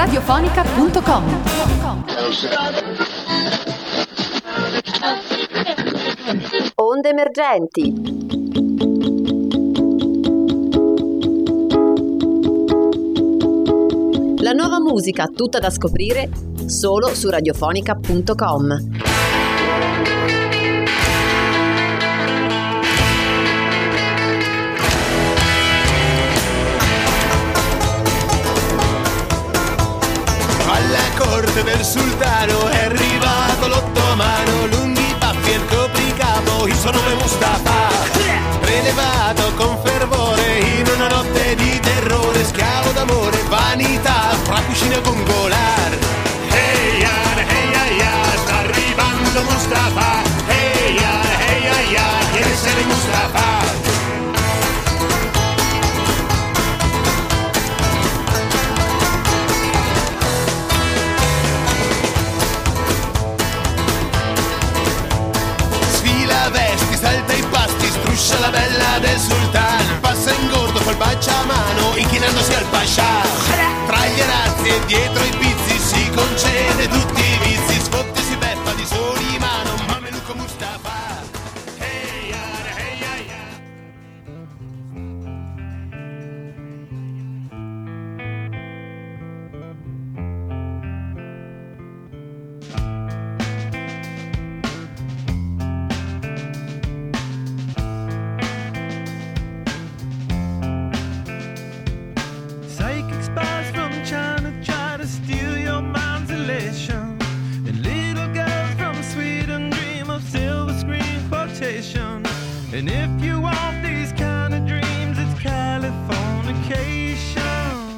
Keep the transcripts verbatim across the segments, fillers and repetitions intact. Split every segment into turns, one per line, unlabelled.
radiofonica punto com.
Onde emergenti. La nuova musica tutta da scoprire solo su radiofonica punto com.
Alla corte del sultano è arrivato l'ottomano, lunghi baffi e il copricapo, il suo nome Mustafa, prelevato con fervore in una notte di terrore, schiavo d'amore, vanità, fra cucina con golar. Hey ya, hey ya, ya, sta arrivando Mustafa, hey ya, hey ya, ya, chiede essere Mustafa. Salta i pasti, struscia la bella del sultan, passa in gordo col baciamano, inchinandosi al pascià. Tra gli arazzi e dietro i pizzi si concede tutti i vizi, sfotte si beffa di soli mano, mameluco Mustafa. Hey ya, hey ya, ya.
And if you want these kind of dreams, it's Californication.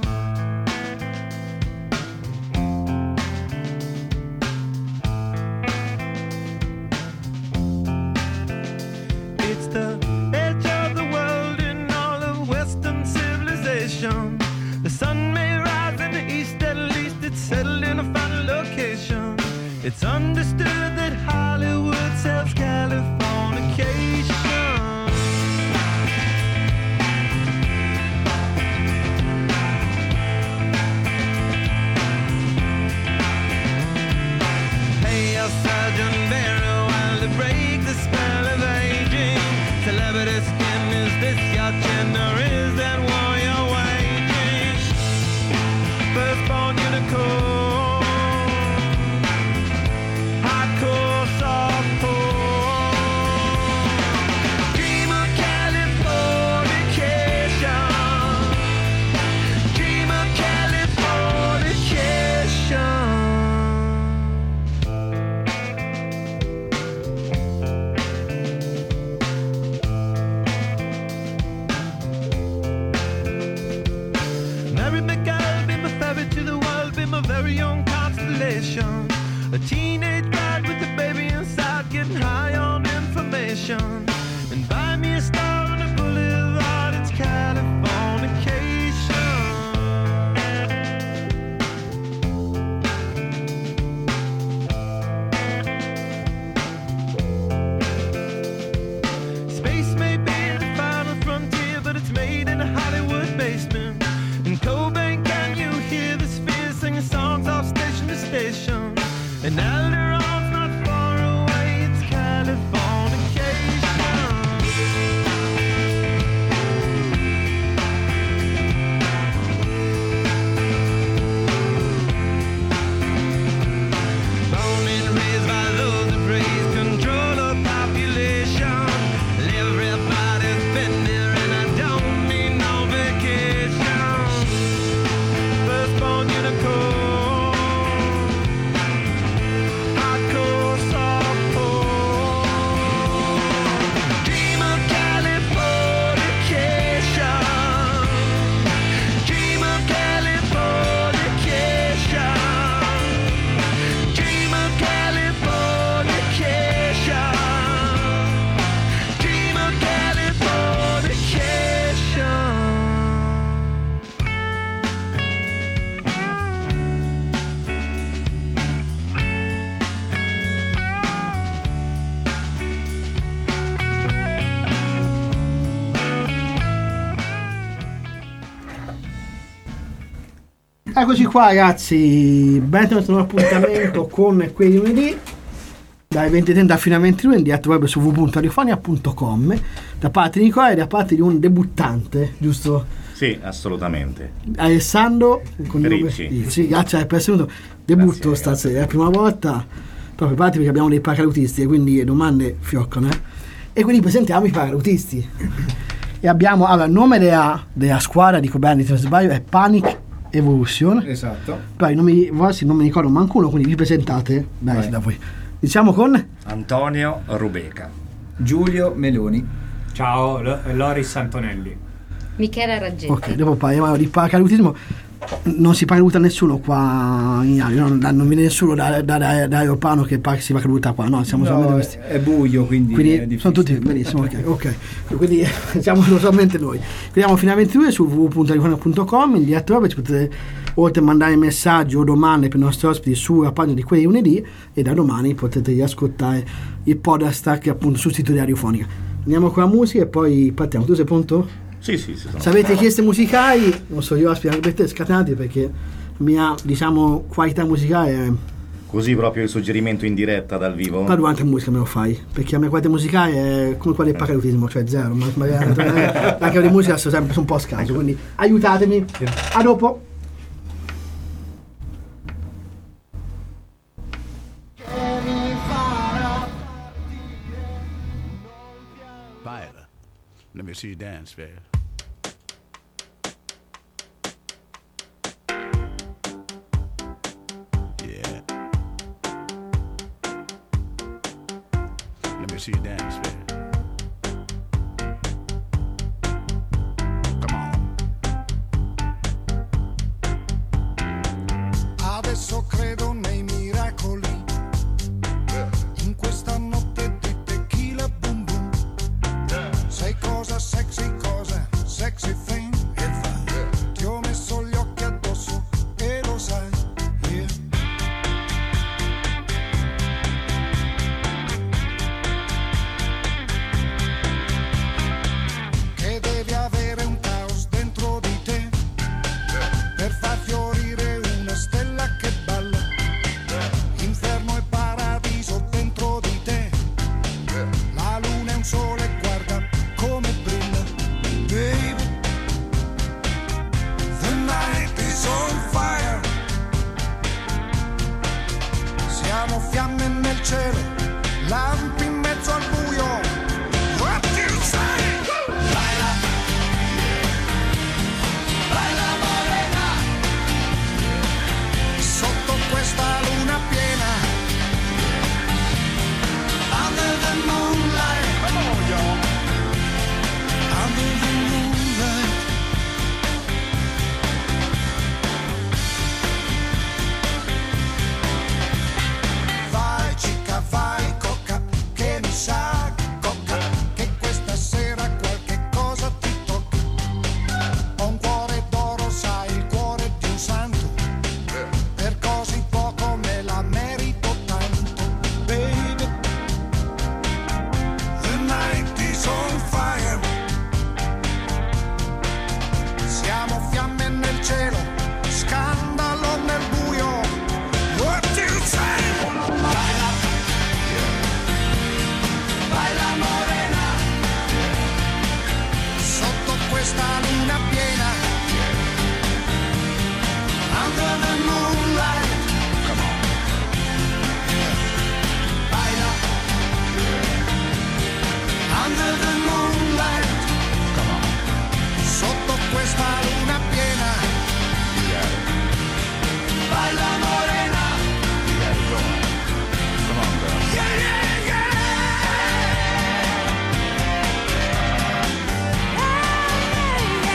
It's the edge of the world in all of Western civilization. The sun may rise in the east, at least it's settled in a final location. It's understood that Hollywood sells Californication. Sergeant Barrow, while to break the spell of aging. Celebrity skin, is this your chin or is that war you're waging? Firstborn unicorn, hardcore softcore. Dream of Californication. Dream of Californication. Very young constellation, a teenage bride with a baby inside, getting high on information. And buy me a star on a boulevard, it's Californication. Space may be the final frontier, but it's made in a Hollywood basement. In Cobain, can you hear this? Singing songs off station to station, and Alder
Eccoci qua ragazzi, benvenuti a un appuntamento con quei lunedì dalle venti e trenta fino a ventidue in diretta web su w w w punto radiofonia punto com da parte di Nicola e da parte di un debuttante, giusto?
Sì, assolutamente.
Alessandro con
Ricci.
nome, sì, grazie per essere venuto. Debutto
Grazie,
stasera, è la prima volta, però preparati perché abbiamo dei paracadutisti e quindi le domande fioccano, eh? E quindi presentiamo i paracadutisti. E abbiamo, allora, il nome della, della squadra, dico bene, se non sbaglio, è Panic Evolution.
Esatto.
Poi i nomi vostri non mi ricordo manco uno, quindi vi presentate. Dai,
Vai.
da voi. Iniziamo con
Antonio Rubeca.
Giulio Meloni.
Ciao, L- Loris Antonelli.
Michela Raggetti.
ok, dopo parliamo di paracadutismo. Non si paracaduta nessuno qua in Italia, non, non viene nessuno da, da, da, da aeroplano che par- si paracaduta qua, no, siamo
No,
solamente questi.
è buio, quindi, è
Quindi
difficile.
sono tutti benissimo, ok, ok. Quindi siamo solamente noi. Quindi fino a ventidue su w w w punto radiofonia punto com in diretta web ci potete oltre a mandare messaggi o domande per i nostri ospiti sulla pagina di quei lunedì e da domani potete riascoltare il podcast che è appunto sul sito di Radiofonica. Andiamo con la musica e poi partiamo. Tu sei pronto?
Sì, sì, sì. Sono
Se avete richieste musicali, non so, io ospiti anche scatenati perché la mia, diciamo, qualità musicale è...
Così proprio il suggerimento in diretta dal vivo.
Ma durante la musica me lo fai, perché la mia qualità musicale è come quella del paracadutismo, cioè zero, ma magari anche di musica sono sempre un po' scarso, quindi aiutatemi. A dopo.
Viola, let me see you dance, babe. Yeah. Let me see you dance, babe. Come on.
Adesso credo nei miracoli, in questa notte di tequila boom boom. Sai cosa sexy, cosa sexy thing, e fai. Ti ho messo gli occhi addosso e lo sai, yeah. Che devi avere un caos dentro di te per far fiorire una stella che balla. Inferno e paradiso dentro di te. La luna è un sole, guarda come brilla. Baby, the night is on fire. Siamo fiamme nel cielo, lampi in mezzo al buio. What do you say? Baila, baila morena, sotto questa luna piena. Under the moonlight, come on y'all. Under the moonlight. Vai cica, vai coca, che mi sa coca, che questa sera qualche cosa ti tocca. Ho un cuore d'oro, sai, il cuore di un santo. Per così poco me la merito tanto. Baby, the night is on fire. Siamo fiamme nel cielo, scandalo nel buio. What do you say? Baila, baila morena, sotto questa luna piena. Under the moonlight, come on. Baila, under the moonlight, come on. Sotto questa luna piena. Baila morena.
Come on, girl.
Yeah, yeah, yeah. Yeah, yeah.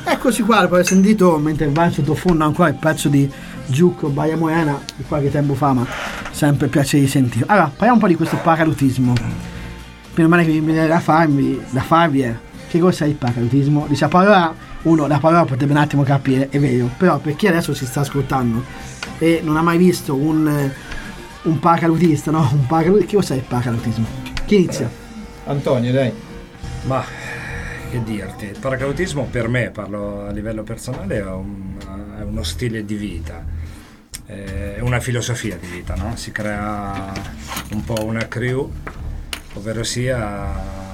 Eccoci qua, poi ho sentito mentre va in sottofondo ancora il pezzo di Giucco Baia Moena di qualche tempo fa, ma sempre piacere di sentire. Allora, parliamo un po' di questo paracadutismo. Prima male che mi viene da farvi, da farvi è che cos'è il paracadutismo? Dice la parola, uno la parola potrebbe un attimo capire, è vero, però per chi adesso ci sta ascoltando e non ha mai visto un, un paracadutista, no? Un paracadutista, che cos'è il paracadutismo? Chi inizia?
Antonio, dai.
Ma che dirti, il paracadutismo per me, parlo a livello personale, è, un, è uno stile di vita, è una filosofia di vita, no? Si crea un po' una crew, ovvero sia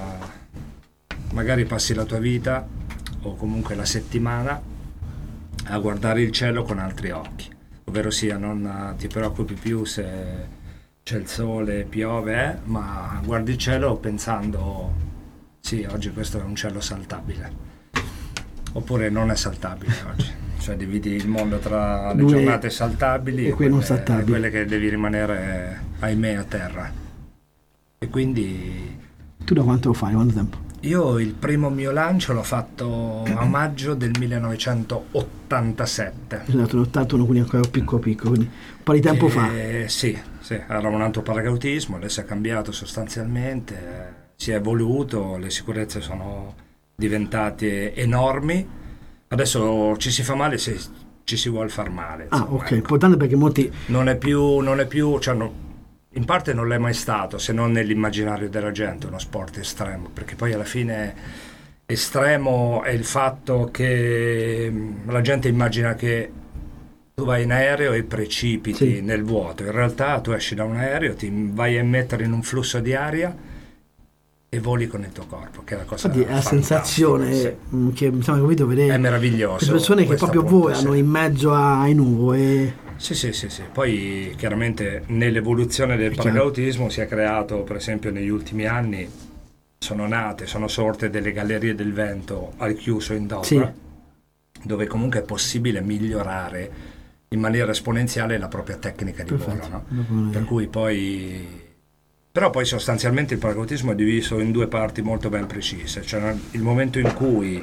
magari passi la tua vita o comunque la settimana a guardare il cielo con altri occhi, ovvero sia non ti preoccupi più se c'è il sole, piove, eh, ma guardi il cielo pensando sì, oggi questo è un cielo saltabile, oppure non è saltabile oggi, cioè dividi il mondo tra le
Lui
giornate saltabili
e
e
quelle non
quelle,
saltabili.
quelle che devi rimanere ahimè a terra. E quindi
Tu da quanto lo fai? Quanto tempo?
io il primo mio lancio l'ho fatto a maggio del millenovecentottantasette.
Sono nato nell'ottantuno, quindi ancora piccolo piccolo, quindi un po' di tempo
E,
fa.
Sì, sì, era un altro paracadutismo, adesso è cambiato sostanzialmente, si è evoluto, le sicurezze sono diventate enormi, adesso ci si fa male se ci si vuole far male.
Ah,
insomma,
ok,
ecco.
importante perché molti...
Non è più, non è più, cioè no, in parte non l'è mai stato, se non nell'immaginario della gente, uno sport estremo, perché poi alla fine estremo è il fatto che la gente immagina che tu vai in aereo e precipiti
Sì.
nel vuoto, in realtà tu esci da un aereo, ti vai a immettere in un flusso di aria e voli con il tuo corpo, che è la cosa
Infatti è la
fantastica,
sensazione
sì.
mh, che mi sembra capito vedere
È meraviglioso
queste persone che
questo
proprio
appunto,
volano
sì.
in mezzo ai nuvole.
Sì, sì, sì, sì. Poi chiaramente nell'evoluzione del
È chiaro.
paracadutismo si è creato, per esempio negli ultimi anni, sono nate, sono sorte delle gallerie del vento al chiuso in Dover,
Sì.
dove comunque è possibile migliorare in maniera esponenziale la propria tecnica di
Perfetto.
volo, no?
Dopo noi-
Per cui poi... Però poi sostanzialmente il paracadutismo è diviso in due parti molto ben precise, cioè il momento in cui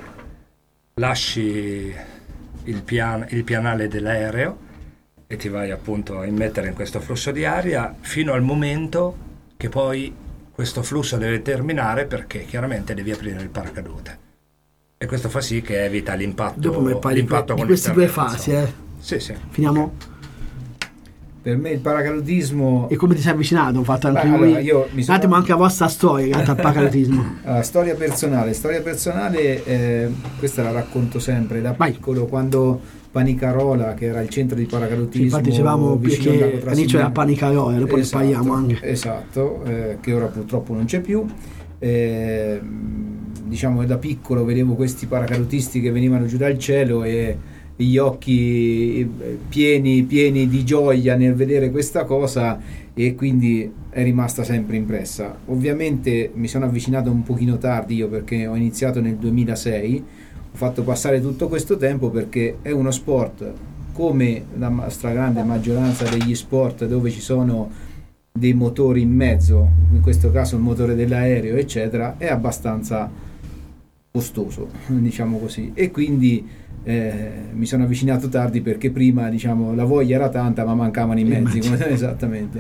lasci il, pian- il pianale dell'aereo e ti vai appunto a immettere in questo flusso di aria fino al momento che poi questo flusso deve terminare, perché chiaramente devi aprire il paracadute e questo fa sì che evita l'impatto,
Dopo mi parli
l'impatto
di
con
queste due
l'interno,
fasi,
insomma.
eh.
Sì, sì.
Finiamo.
Per me il paracadutismo...
E come ti sei avvicinato? Ho fatto anche
Beh,
voi.
allora, io mi
Un
sono-
attimo anche la vostra storia legata al paracadutismo.
Allora, storia personale, storia personale, eh, questa la racconto sempre da
Vai.
piccolo, quando Panicarola, che era il centro di paracadutismo,
Infatti dicevamo
vicino al lago
che all'inizio era
Trasimeno.
Panicarola, dopo ne
Esatto,
parliamo anche.
Esatto, eh, che ora purtroppo non c'è più. Eh, diciamo che da piccolo vedevo questi paracadutisti che venivano giù dal cielo e gli occhi eh, pieni, pieni di gioia nel vedere questa cosa, e quindi è rimasta sempre impressa. Ovviamente mi sono avvicinato un pochino tardi io, perché ho iniziato nel duemilasei, ho fatto passare tutto questo tempo perché è uno sport, come la ma- stragrande maggioranza degli sport dove ci sono dei motori in mezzo, in questo caso il motore dell'aereo eccetera, è abbastanza costoso, diciamo così, e quindi eh, mi sono avvicinato tardi perché prima, diciamo, la voglia era tanta ma mancavano i mezzi, come, esattamente.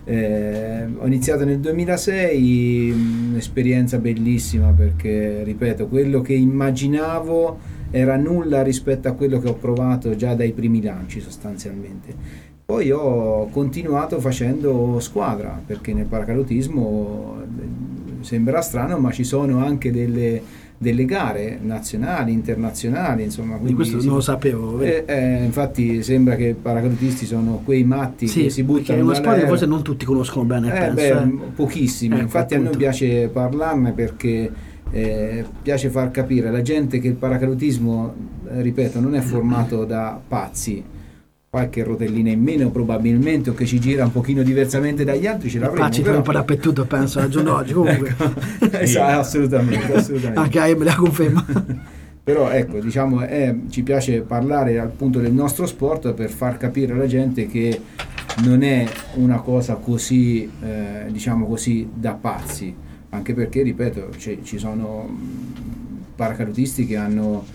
Eh, ho iniziato nel duemilasei, un'esperienza bellissima perché, ripeto, quello che immaginavo era nulla rispetto a quello che ho provato già dai primi lanci sostanzialmente. Poi ho continuato facendo squadra, perché nel paracadutismo eh, sembra strano, ma ci sono anche delle, delle gare nazionali, internazionali, insomma.
Di questo
si-
non lo sapevo. vero?
eh, eh, infatti sembra che i paracadutisti sono quei matti
Sì,
che si
perché
buttano
è uno sport che
dall'aereo.
forse non tutti conoscono bene,
Eh,
penso.
beh,
eh.
pochissimi,
Ecco,
infatti a noi
appunto.
piace parlarne perché eh, piace far capire alla gente che il paracadutismo, eh, ripeto, non è formato da pazzi. Qualche rotellina in meno probabilmente, o che ci gira un pochino diversamente dagli altri, ce l'avremo,
Facci
però-
un po' dappertutto, penso, al giorno d'oggi. Comunque,
Esatto, assolutamente, assolutamente.
anche a me la conferma.
Però ecco, diciamo, è, ci piace parlare appunto del nostro sport per far capire alla gente che non è una cosa così, eh, diciamo così, da pazzi, anche perché, ripeto, ci, ci sono mh, paracadutisti che hanno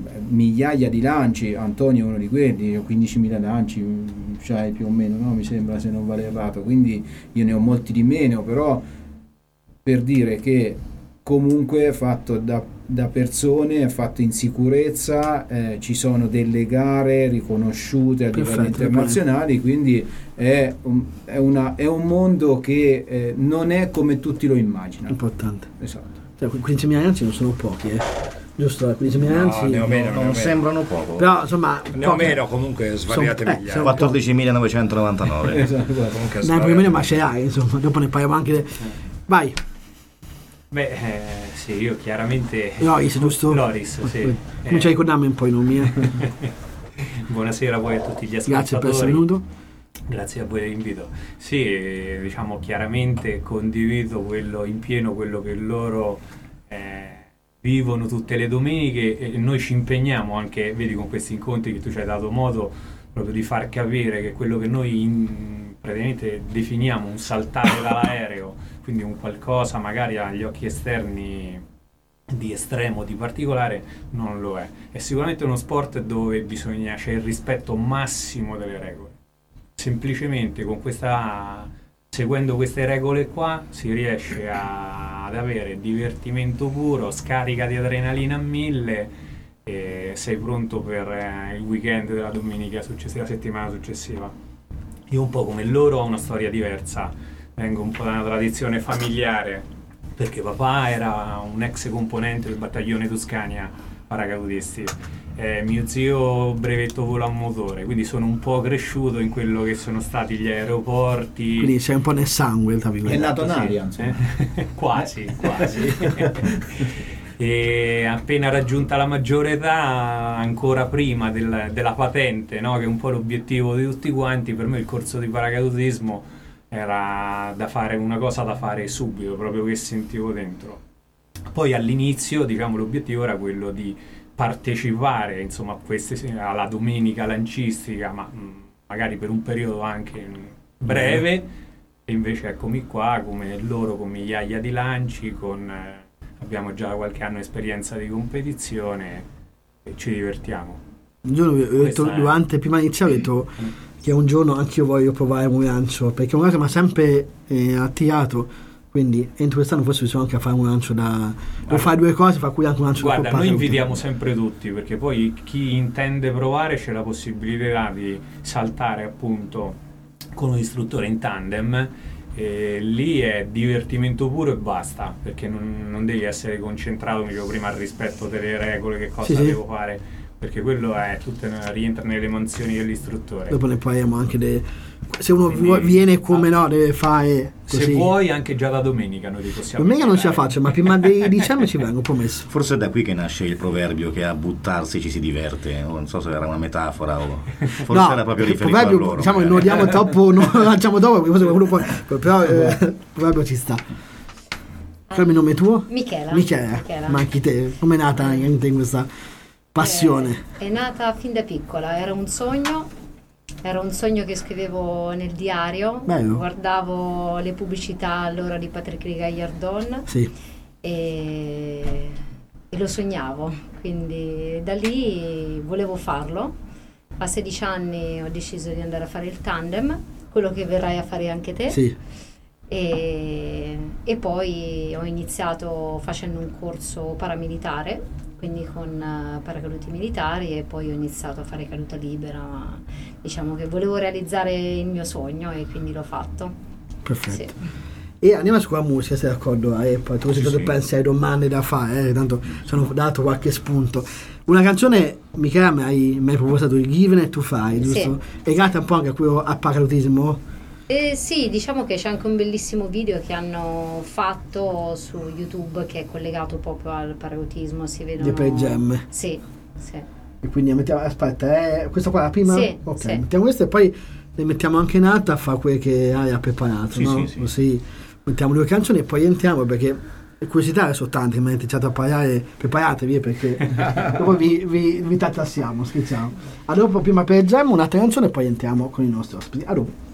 migliaia di lanci. Antonio è uno di quelli, quindicimila lanci, cioè più o meno, no? Mi sembra, se non vale errato, quindi io ne ho molti di meno, però per dire che comunque è fatto da, da persone, è fatto in sicurezza, eh, ci sono delle gare riconosciute a livello internazionale, quindi è un, è, una, è un mondo che eh, non è come tutti lo immaginano.
Importante.
Esatto.
Cioè, quindicimila lanci non sono pochi, eh. Giusto, quindicimila
No,
lanci
ne ho meno, ne ho
Non
meno.
sembrano poco.
però insomma
Ne ho
poche.
meno, comunque svariate
Sono- eh,
migliaia.
sono-
quattordicimilanovecentonovantanove.
Esatto, guarda.
Comunque
Dai,
svariate
più o meno, ma
migliaia.
ce l'hai, insomma, dopo ne parliamo anche. Vai,
Beh, eh, sì, io chiaramente...
Loris, giusto?
Loris, sì.
Comincia a ricordarmi un po' i nomi, eh.
Buonasera a voi e a tutti gli ascoltatori.
Grazie per essere venuto.
Grazie a voi dell'invito. Sì, eh, diciamo chiaramente condivido quello in pieno quello che loro eh, vivono tutte le domeniche, e noi ci impegniamo anche, vedi, con questi incontri che tu ci hai dato modo proprio di far capire che quello che noi in, praticamente definiamo un saltare dall'aereo, quindi un qualcosa magari agli occhi esterni di estremo, di particolare, non lo è. È sicuramente uno sport dove bisogna, c'è il rispetto massimo delle regole. Semplicemente con questa, seguendo queste regole qua, si riesce a, ad avere divertimento puro, scarica di adrenalina a mille, e sei pronto per eh, il weekend della domenica successiva, la settimana successiva. Io un po' come loro ho una storia diversa, vengo un po' da una tradizione familiare, perché papà era un ex componente del battaglione Tuscania paracadutisti, eh, mio zio brevetto volo a motore, quindi sono un po' cresciuto in quello che sono stati gli aeroporti.
Quindi sei un po' nel sangue, tra
È
virgolette.
nato in
Sì,
aria, insomma.
eh? quasi, quasi. E appena raggiunta la maggiore età, ancora prima del- della patente, no? Che è un po' l'obiettivo di tutti quanti, per me il corso di paracadutismo era da fare, una cosa da fare subito, proprio che sentivo dentro. Poi all'inizio, diciamo, l'obiettivo era quello di partecipare, insomma, a queste, alla domenica lancistica, ma mh, magari per un periodo anche breve, e invece eccomi qua come loro, con migliaia di lanci, con, eh, abbiamo già qualche anno esperienza di competizione e ci divertiamo.
Un giorno vi- ho detto,
Questa è-
durante, prima di iniziare, ho detto che un giorno anch'io voglio provare un lancio, perché è una cosa che mi ha sempre eh, attirato, quindi entro quest'anno forse riusciamo anche a fare un lancio da... Devo fare due cose, fra cui anche un lancio da
Guarda,
coppa.
noi invitiamo sempre tutti, perché poi chi intende provare c'è la possibilità di saltare appunto con un istruttore in tandem, e lì è divertimento puro e basta, perché non, non devi essere concentrato, mi dicevo prima, al rispetto delle regole, che cosa
Sì, sì.
devo fare, perché quello è tutto, rientra nelle mansioni dell'istruttore.
Dopo ne parliamo anche de... Se uno
Quindi,
vuo- viene come
ah,
no, deve fare così.
Se vuoi anche già da domenica noi ti possiamo
Domenica non ce la
invitare.
faccio, ma prima di dicembre ci vengo, promesso.
Forse è da qui che nasce il proverbio che a buttarsi ci si diverte, o non so se era una metafora o forse
No,
era proprio
il
riferito a
proverbio,
loro.
diciamo che
magari.
non diamo troppo, non lo lanciamo dopo, perché forse qualcuno può, però eh, il proverbio ci sta. Qual è il nome tuo?
Michela.
Michela.
Michela.
Ma anche te, come è nata anche in questa passione?
Eh, è nata fin da piccola, era un sogno, era un sogno che scrivevo nel diario,
Bello.
guardavo le pubblicità allora di Patrick Gaillardon
Sì.
e, e lo sognavo, quindi da lì volevo farlo. A sedici anni ho deciso di andare a fare il tandem, quello che verrai a fare anche te.
Sì.
E, e poi ho iniziato facendo un corso paramilitare, quindi con eh, paracaduti militari, e poi ho iniziato a fare caduta libera, ma diciamo che volevo realizzare il mio sogno e quindi l'ho fatto.
Perfetto.
Sì.
E andiamo su quella musica, sei d'accordo? Eh, poi tu
Sì,
sì,
sì.
pensi hai domande da fare, eh, tanto ci hanno dato qualche spunto. Una canzone, Michela, mi hai, mi hai proposto il Given e tu fai, giusto? È legata un po' anche a quello al paracadutismo?
Eh, sì, diciamo che c'è anche un bellissimo video che hanno fatto su YouTube che è collegato proprio al paracadutismo, si vedono...
Di Pearl Jam.
Sì, sì.
E quindi mettiamo, aspetta, eh, questa qua è la prima?
Sì,
ok,
sì.
mettiamo questa e poi le mettiamo anche in alto a fare quelle che hai preparato,
Sì,
no?
sì, sì.
Così mettiamo due canzoni e poi entriamo, perché le curiosità sono tante, mi avete iniziato a parlare, preparatevi, perché dopo vi, vi, vi tartassiamo, scherziamo. A dopo, prima per Jam, un'altra canzone e poi entriamo con i nostri ospiti. A dopo.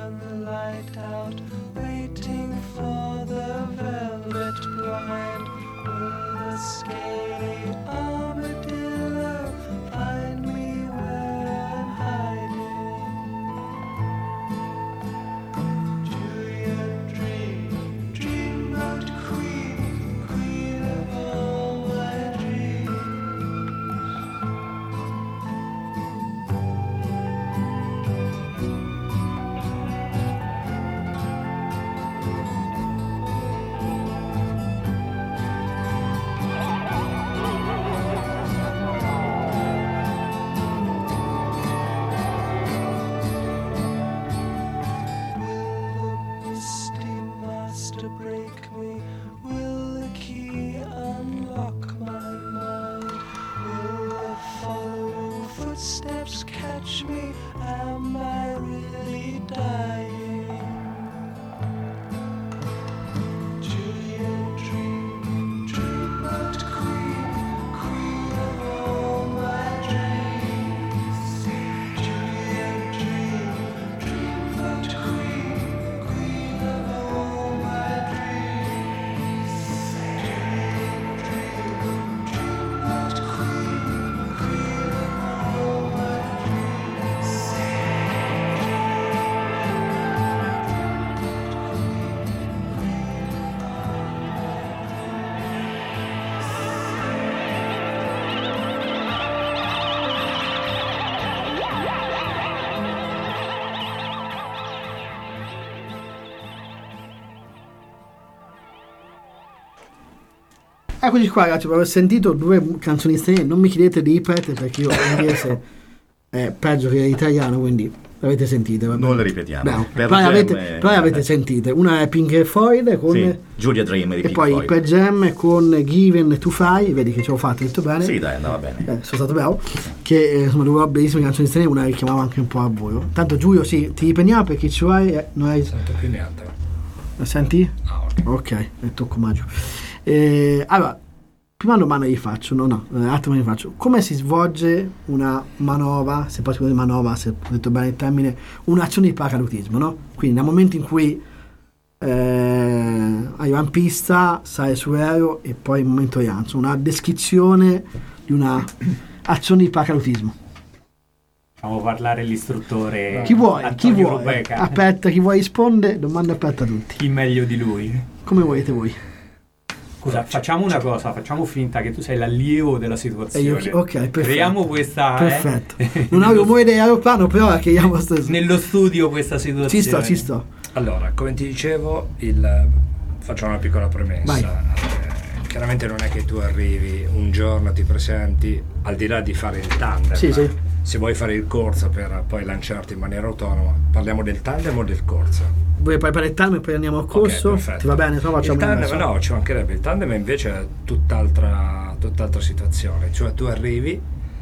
turn the light out, waiting for the velvet blind. Will the scaly armadillo find me where I'm hiding? Julia, dream, dream about Queen, Queen of all my dreams. Break me, will the key unlock my mind? Will the following footsteps catch me? Am I really dying? Julia, dream, dream about Queen, Queen of all my dreams. Julia, dream, dream about Queen, Queen of all my dreams.
Eccoci qua ragazzi, ho sentito due canzoni straniere, non mi chiedete di ripetere perché io l'inglese è peggio che l'italiano, quindi le avete sentite. Va bene?
Non le ripetiamo.
No,
Per
però, le avete,
Jam,
però le avete sentite. Una è Pink Floyd con
sì, Julia Dream di
e
Pink
poi
Floyd.
Per Jam con Given to Fly, vedi che ci ho fatto detto bene.
Sì, dai, andava bene.
Eh, sono stato bravo. Che eh, insomma due bellissime canzoni straniere, una richiamava anche un po' a voi. Tanto Giulio, sì, ti riprendiamo perché ci vuoi, eh, non hai.
Sento più niente.
La senti?
Ah, ok.
Ok, e tocco maggio. Eh, allora, prima domanda gli faccio, no, no, un attimo gli faccio. Come si svolge una manovra, se poi si può dire manovra, se ho detto bene il termine, un'azione di paracadutismo, no? Quindi nel momento in cui eh, arriva in pista, sale sull'aereo e poi il momento di lancio, una descrizione di una azione di paracadutismo.
Facciamo parlare l'istruttore.
Chi vuoi?
Antonio
Chi vuoi?
Rubeca.
Aspetta, chi vuoi risponde? Domanda aperta a tutti.
Chi meglio di lui?
Come volete voi?
Scusa, facciamo una cosa, facciamo finta che tu sei l'allievo della situazione.
E io- ok, perfetto.
Creiamo questa... eh,
Perfetto. Non avevo mai idea aeroplano, però creiamo stesso.
Nello studio questa situazione.
Ci sto, ci sto.
Allora, come ti dicevo, il, facciamo una piccola premessa.
Vai.
Eh, chiaramente non è che tu arrivi un giorno, ti presenti, al di là di fare il tandem.
Sì, sì.
Se vuoi fare il corso per poi lanciarti in maniera autonoma, parliamo del tandem o del corso?
Vuoi preparare il tandem e poi andiamo al corso?
Ok, perfetto.
Ti va bene? Se no facciamo
il tandem,
inverso.
no, ci mancherebbe. Il tandem invece è tutt'altra, tutt'altra situazione. Cioè tu arrivi,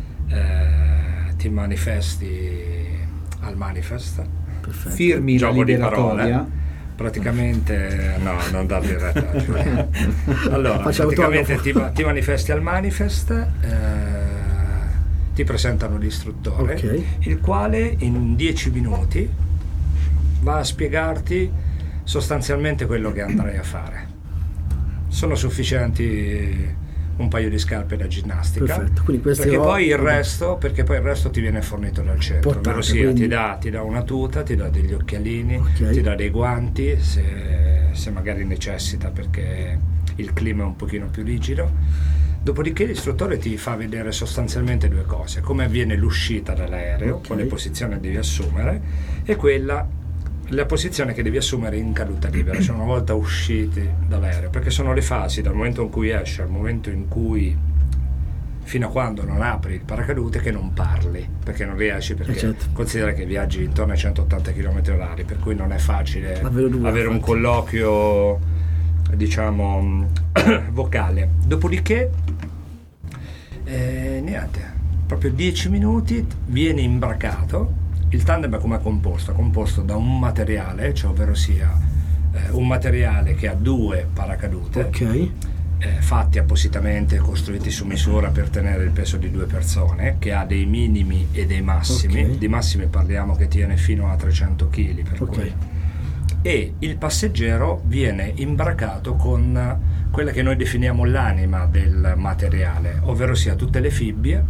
eh, ti manifesti al manifest,
Perfetto.
Firmi la
gioco di
liberatoria.
parole. Praticamente, no, non dargli retta. Giulia. Allora,
Facciamo
praticamente
autografo.
ti, ti manifesti al manifest, eh, ti presentano l'istruttore,
Ok.
il quale in dieci minuti va a spiegarti sostanzialmente quello che andrai a fare. Sono sufficienti un paio di scarpe da ginnastica.
Perfetto, quindi queste
perché
ho-
poi il resto perché poi il resto ti viene fornito dal centro,
Portate,
ovvero sia
quindi-
ti dà, ti dà una tuta, ti dà degli occhialini,
Ok.
ti dà dei guanti se, se magari necessita perché il clima è un pochino più rigido. Dopodiché l'istruttore ti fa vedere sostanzialmente due cose: come avviene l'uscita dall'aereo,
Ok.
quale posizione devi assumere, e quella la posizione che devi assumere in caduta libera, cioè una volta usciti dall'aereo, perché sono le fasi dal momento in cui esci al momento in cui, fino a quando non apri il paracadute, che non parli, perché non riesci, perché
Eh, certo.
considera che viaggi intorno ai centottanta chilometri orari, per cui non è facile
Davvero duro,
avere un
infatti.
colloquio, diciamo, vocale. Dopodiché eh, niente, proprio dieci minuti viene imbracato. Il tandem è come è composto? È composto da un materiale, cioè ovvero sia eh, un materiale che ha due paracadute,
Ok.
eh, fatti appositamente, costruiti su misura per tenere il peso di due persone, che ha dei minimi e dei massimi.
Ok.
Di massimi parliamo che tiene fino a trecento chili, per
Ok.
cui. E il passeggero viene imbracato con quella che noi definiamo l'anima del materiale, ovvero sia tutte le fibbie,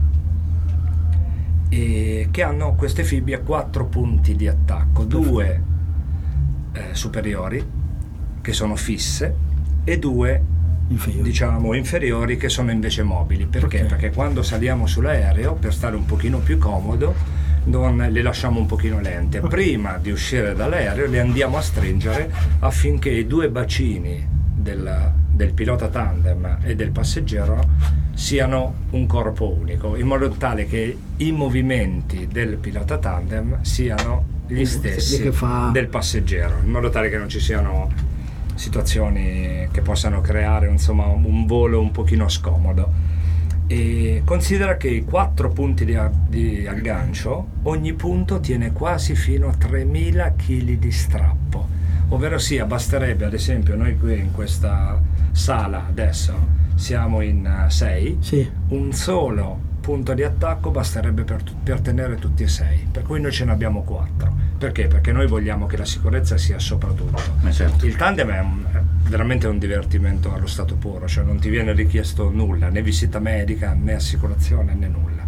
e che hanno queste fibbie quattro punti di attacco, due eh, superiori che sono fisse e due
Inferiore.
diciamo inferiori che sono invece mobili. Perché?
Ok.
Perché quando saliamo sull'aereo, per stare un pochino più comodo, non le lasciamo un pochino lente. Prima di uscire dall'aereo le andiamo a stringere affinché i due bacini del, del pilota tandem e del passeggero siano un corpo unico, in modo tale che i movimenti del pilota tandem siano gli stessi
che fa-
del passeggero, in modo tale che non ci siano situazioni che possano creare insomma un volo un pochino scomodo. E considera che i quattro punti di, a- di aggancio, ogni punto tiene quasi fino a tremila chili di strappo, ovvero sia basterebbe, ad esempio noi qui in questa sala adesso siamo in sei,
Sì.
un solo punto di attacco basterebbe per, tu- per tenere tutti e sei, per cui noi ce ne abbiamo quattro. Perché? Perché noi vogliamo che la sicurezza sia soprattutto.
Eh, certo.
Il tandem è, un, è veramente un divertimento allo stato puro, cioè non ti viene richiesto nulla, né visita medica, né assicurazione, né nulla.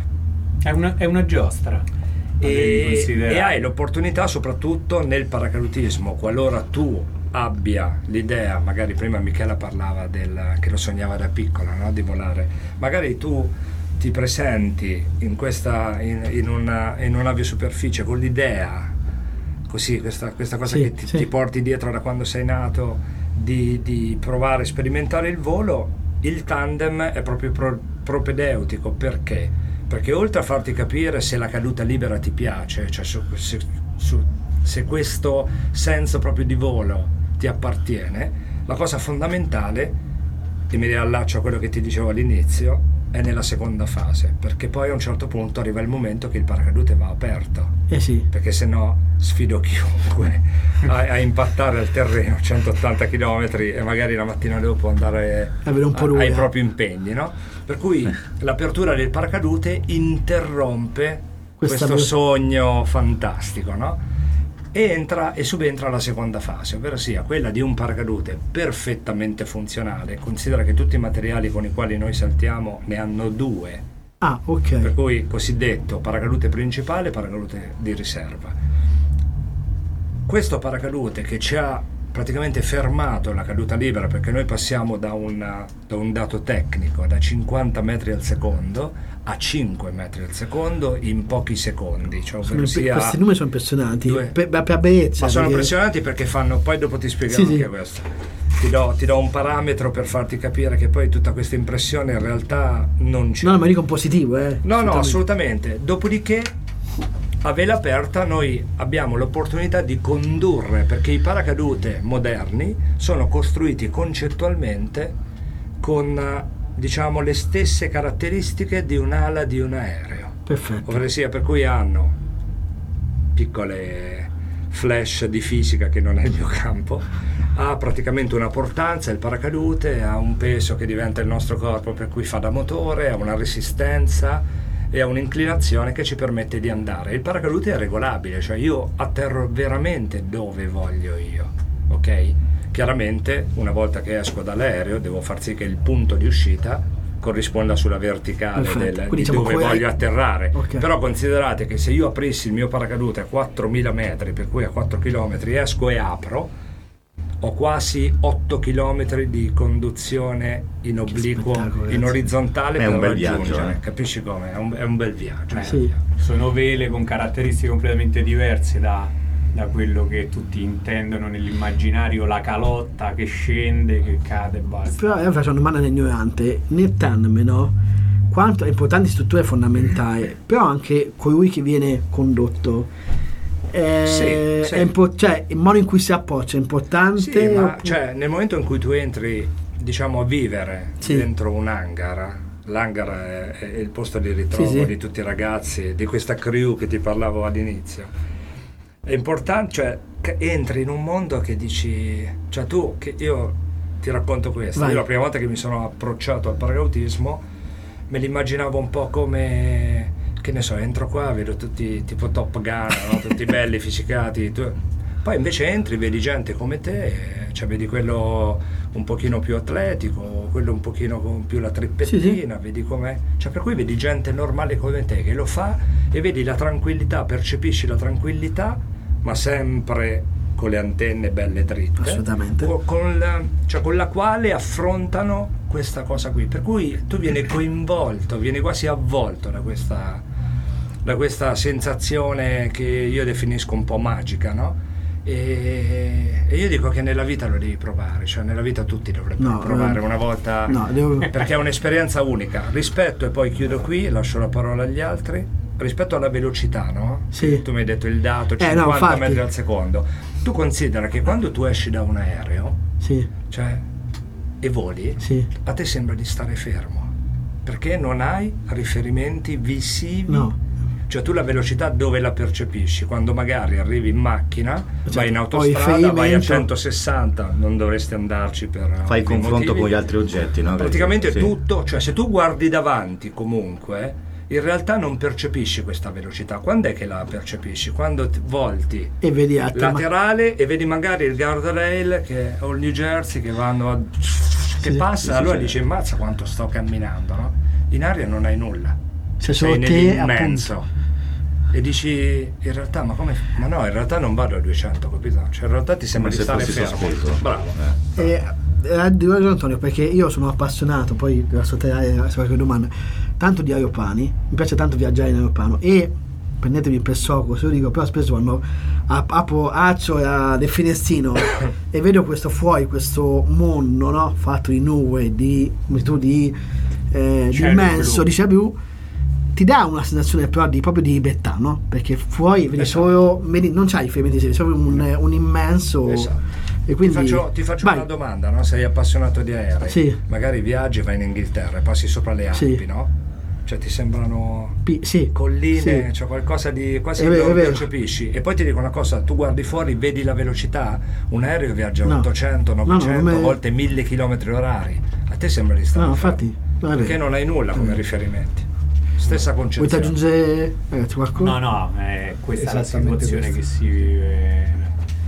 È una, è una giostra. devi
E,
considerare.
e hai l'opportunità soprattutto nel paracadutismo, qualora tu abbia l'idea, magari prima Michela parlava del, che lo sognava da piccola, no? Di volare, magari tu ti presenti in questa in, in una in un'aviosuperficie con l'idea, così, questa, questa cosa
Sì,
che ti,
sì.
ti porti dietro da quando sei nato, di, di provare a sperimentare il volo. Il tandem è proprio pro, propedeutico. Perché? Perché oltre a farti capire se la caduta libera ti piace, cioè su, se, su, se questo senso proprio di volo ti appartiene, la cosa fondamentale, e mi riallaccio a quello che ti dicevo all'inizio, è nella seconda fase, perché poi a un certo punto arriva il momento che il paracadute va aperto,
Eh sì.
perché se no sfido chiunque a, a impattare al terreno centottanta chilometri e magari la mattina dopo andare
Avere un po'
a-
l'uria.
ai propri impegni, no? Per cui l'apertura del paracadute interrompe
Questa
questo
ve-
sogno fantastico, no? E entra e subentra la seconda fase, ovvero sia quella di un paracadute perfettamente funzionale. Considera che tutti i materiali con i quali noi saltiamo ne hanno due,
Ah, ok.
per cui cosiddetto paracadute principale e paracadute di riserva. Questo paracadute che ci ha praticamente fermato la caduta libera, perché noi passiamo da, una, da un dato tecnico da cinquanta metri al secondo a cinque metri al secondo in pochi secondi, cioè,
Sono
ovvero
imp-
sia
questi numeri sono impressionanti.
due-
Per, per, per bellezza.
ma sono
perché-
impressionanti perché fanno, poi dopo ti spiegherò
Sì,
anche
sì.
questo. Ti do, ti do un parametro per farti capire che poi tutta questa impressione in realtà non c'è.
No, ma dico un positivo, eh.
No, no, assolutamente. Dopodiché, a vela aperta, noi abbiamo l'opportunità di condurre, perché i paracadute moderni sono costruiti concettualmente con, diciamo, le stesse caratteristiche di un'ala di un aereo.
Perfetto.
Ovvero sia, per cui hanno piccole flash di fisica, che non è il mio campo, ha praticamente una portanza, il paracadute ha un peso che diventa il nostro corpo, per cui fa da motore, ha una resistenza e ha un'inclinazione che ci permette di andare. Il paracadute è regolabile, cioè io atterro veramente dove voglio io, ok? Chiaramente una volta che esco dall'aereo devo far sì che il punto di uscita corrisponda sulla verticale
Perfetto.
del,
Quindi
di
diciamo
dove
come hai-
voglio atterrare.
Ok.
Però considerate che se io aprissi il mio paracadute a quattromila metri, per cui a quattro chilometri, esco e apro, ho quasi otto chilometri di conduzione in obliquo,
spettacolo,
in
ragazzi.
orizzontale,
È
per
un bel
raggiungere.
viaggio, eh.
Capisci come? È un, è un bel viaggio.
Eh,
è un
Sì.
bel viaggio.
Sono vele con caratteristiche completamente diverse da, da quello che tutti intendono nell'immaginario, la calotta che scende, che cade e basta.
Però io faccio una domanda ignorante. Nel tandem, no? Quanto è importante struttura è fondamentale, però anche colui che viene condotto. Eh,
Sì, sì.
È impo- cioè il modo in cui si appoggia è importante.
Sì, ma
oppure-
cioè, nel momento in cui tu entri, diciamo, a vivere
Sì.
dentro un hangar, l'hangar è, è il posto di ritrovo
Sì, sì.
di tutti i ragazzi, di questa crew che ti parlavo all'inizio. È importante, cioè, che entri in un mondo che dici, cioè tu, che io ti racconto questo.
Vai.
Io la prima volta che mi sono approcciato al paracadutismo me l'immaginavo un po' come, che ne so, entro qua, vedo tutti tipo Top Gun, no? Tutti belli, fisicati. Tu... Poi invece entri, vedi gente come te, cioè vedi quello un pochino più atletico, quello un pochino con più la trippettina, sì, sì. Vedi com'è. Cioè per cui vedi gente normale come te che lo fa e vedi la tranquillità, percepisci la tranquillità, ma sempre con le antenne belle dritte.
Assolutamente.
Con, con, la, cioè con la quale affrontano questa cosa qui. Per cui tu vieni coinvolto, vieni quasi avvolto da questa, da questa sensazione che io definisco un po' magica, no? E, e io dico che nella vita lo devi provare, cioè nella vita tutti dovrebbero
no,
provare
eh,
una volta,
no, devo...
perché è un'esperienza unica. Rispetto, e poi chiudo qui, lascio la parola agli altri, rispetto alla velocità, no?
Sì.
Tu mi hai detto il dato
eh,
cinquanta
no,
metri al secondo. Tu considera che quando tu esci da un aereo,
sì,
cioè, e voli,
sì,
a te sembra di stare fermo, perché non hai riferimenti visivi.
No.
Cioè tu la velocità dove la percepisci? Quando magari arrivi in macchina,
cioè,
vai in autostrada, vai a centosessanta, non dovresti andarci per
fai il confronto
motivi.
con gli altri oggetti, no?
Praticamente
sì.
tutto, cioè se tu guardi davanti comunque, in realtà non percepisci questa velocità. Quando è che la percepisci? Quando ti volti
e vedi
laterale e vedi magari il guardrail che, o il New Jersey che vanno a, che
sì,
passa,
sì,
allora
sì,
dici ammazza quanto sto camminando, no? In aria non hai nulla,
se
sei
solo te,
nell'immenso.
appunto.
E dici in realtà ma come, ma no, in realtà non vado a duecento, capito? Cioè in realtà ti sembra
come
di stare fermo.
Sospeso.
Bravo.
Eh. Eh, eh, devo dire, Antonio, perché io sono appassionato, poi verso te eh, qualche domanda, tanto di aeroplani, mi piace tanto viaggiare in aeroplano e prendetemi per socco se io dico, però spesso quando apro accio del finestrino e vedo questo fuori, questo mondo, no? Fatto di nuvole, di, di, eh, di immenso, di cielo blu, ti dà una sensazione però di, proprio di libertà, no? Perché fuori vedi
esatto.
solo, vedi, non c'hai i fermenti, sei solo un, un immenso.
Esatto.
E quindi,
ti faccio, ti faccio una domanda, no? Sei appassionato di aerei,
sì.
Magari viaggi, vai in Inghilterra e passi sopra le Alpi,
sì.
no? Cioè ti sembrano
P- sì.
colline,
sì.
Cioè qualcosa di quasi
è vero,
non
è vero.
percepisci. E poi ti dico una cosa, tu guardi fuori, vedi la velocità, un aereo viaggia a
no.
ottocento, novecento,
no, no,
a volte mille chilometri orari. A te sembra di stare
no,
fermo,
infatti, no,
perché non hai nulla come riferimenti. Stessa concezione.
Vuoi aggiungere ragazzi qualcosa?
No, no, è questa è la situazione questo. Che si vive eh,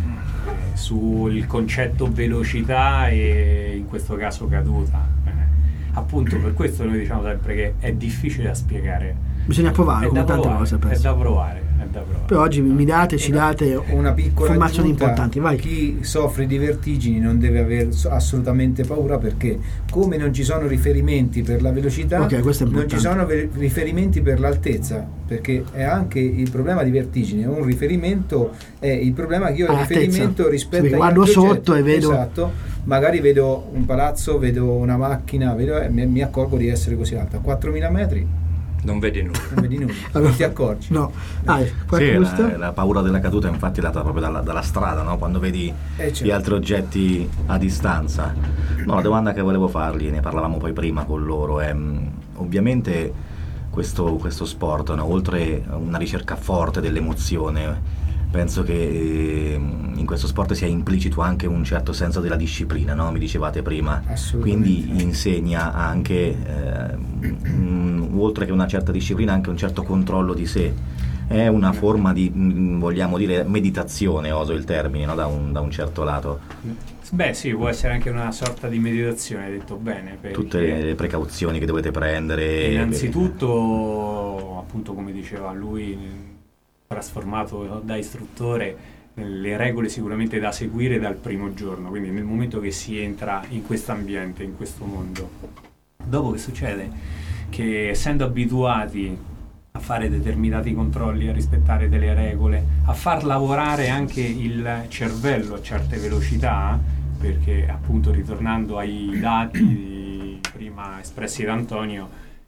sul concetto velocità e in questo caso caduta. Eh, appunto per questo noi diciamo sempre che è difficile da spiegare.
Bisogna provare,
è
come
da
tante
provare,
cose.
È da provare, è da provare.
Però oggi mi date, ci date
una piccola
informazioni
aggiunta,
importanti. Vai.
Chi soffre di vertigini non deve avere assolutamente paura, perché come non ci sono riferimenti per la velocità,
okay,
non ci sono ver- riferimenti per l'altezza, perché è anche il problema di vertigine, un riferimento è il problema che io ho riferimento rispetto
sì,
a
guardo sotto e vedo,
esatto, magari vedo un palazzo, vedo una macchina, vedo, eh, mi, mi accorgo di essere così alta, quattromila metri.
Non vedi nulla.
Non vedi nulla, allora, non ti accorgi.
No. Ah,
sì, la, la paura della caduta infatti è data proprio dalla, dalla strada, no? Quando vedi
eh, certo.
gli altri oggetti a distanza. No, la domanda che volevo fargli, ne parlavamo poi prima con loro, è ovviamente questo, questo sport, no? Oltre a una ricerca forte dell'emozione, penso che eh, in questo sport sia implicito anche un certo senso della disciplina, no? Mi dicevate prima, quindi insegna anche eh, mh, oltre che una certa disciplina anche un certo controllo di sé. È una forma di, mh, vogliamo dire, meditazione, oso il termine, no? da, un, da un certo lato.
Beh sì, può essere anche una sorta di meditazione, hai detto bene.
Tutte le precauzioni che dovete prendere.
Innanzitutto, appunto come diceva lui, trasformato da istruttore, le regole sicuramente da seguire dal primo giorno, quindi nel momento che si entra in questo ambiente, in questo mondo. Dopo che succede? Che essendo abituati a fare determinati controlli, a rispettare delle regole, a far lavorare anche il cervello a certe velocità, perché appunto ritornando ai dati prima espressi da Antonio,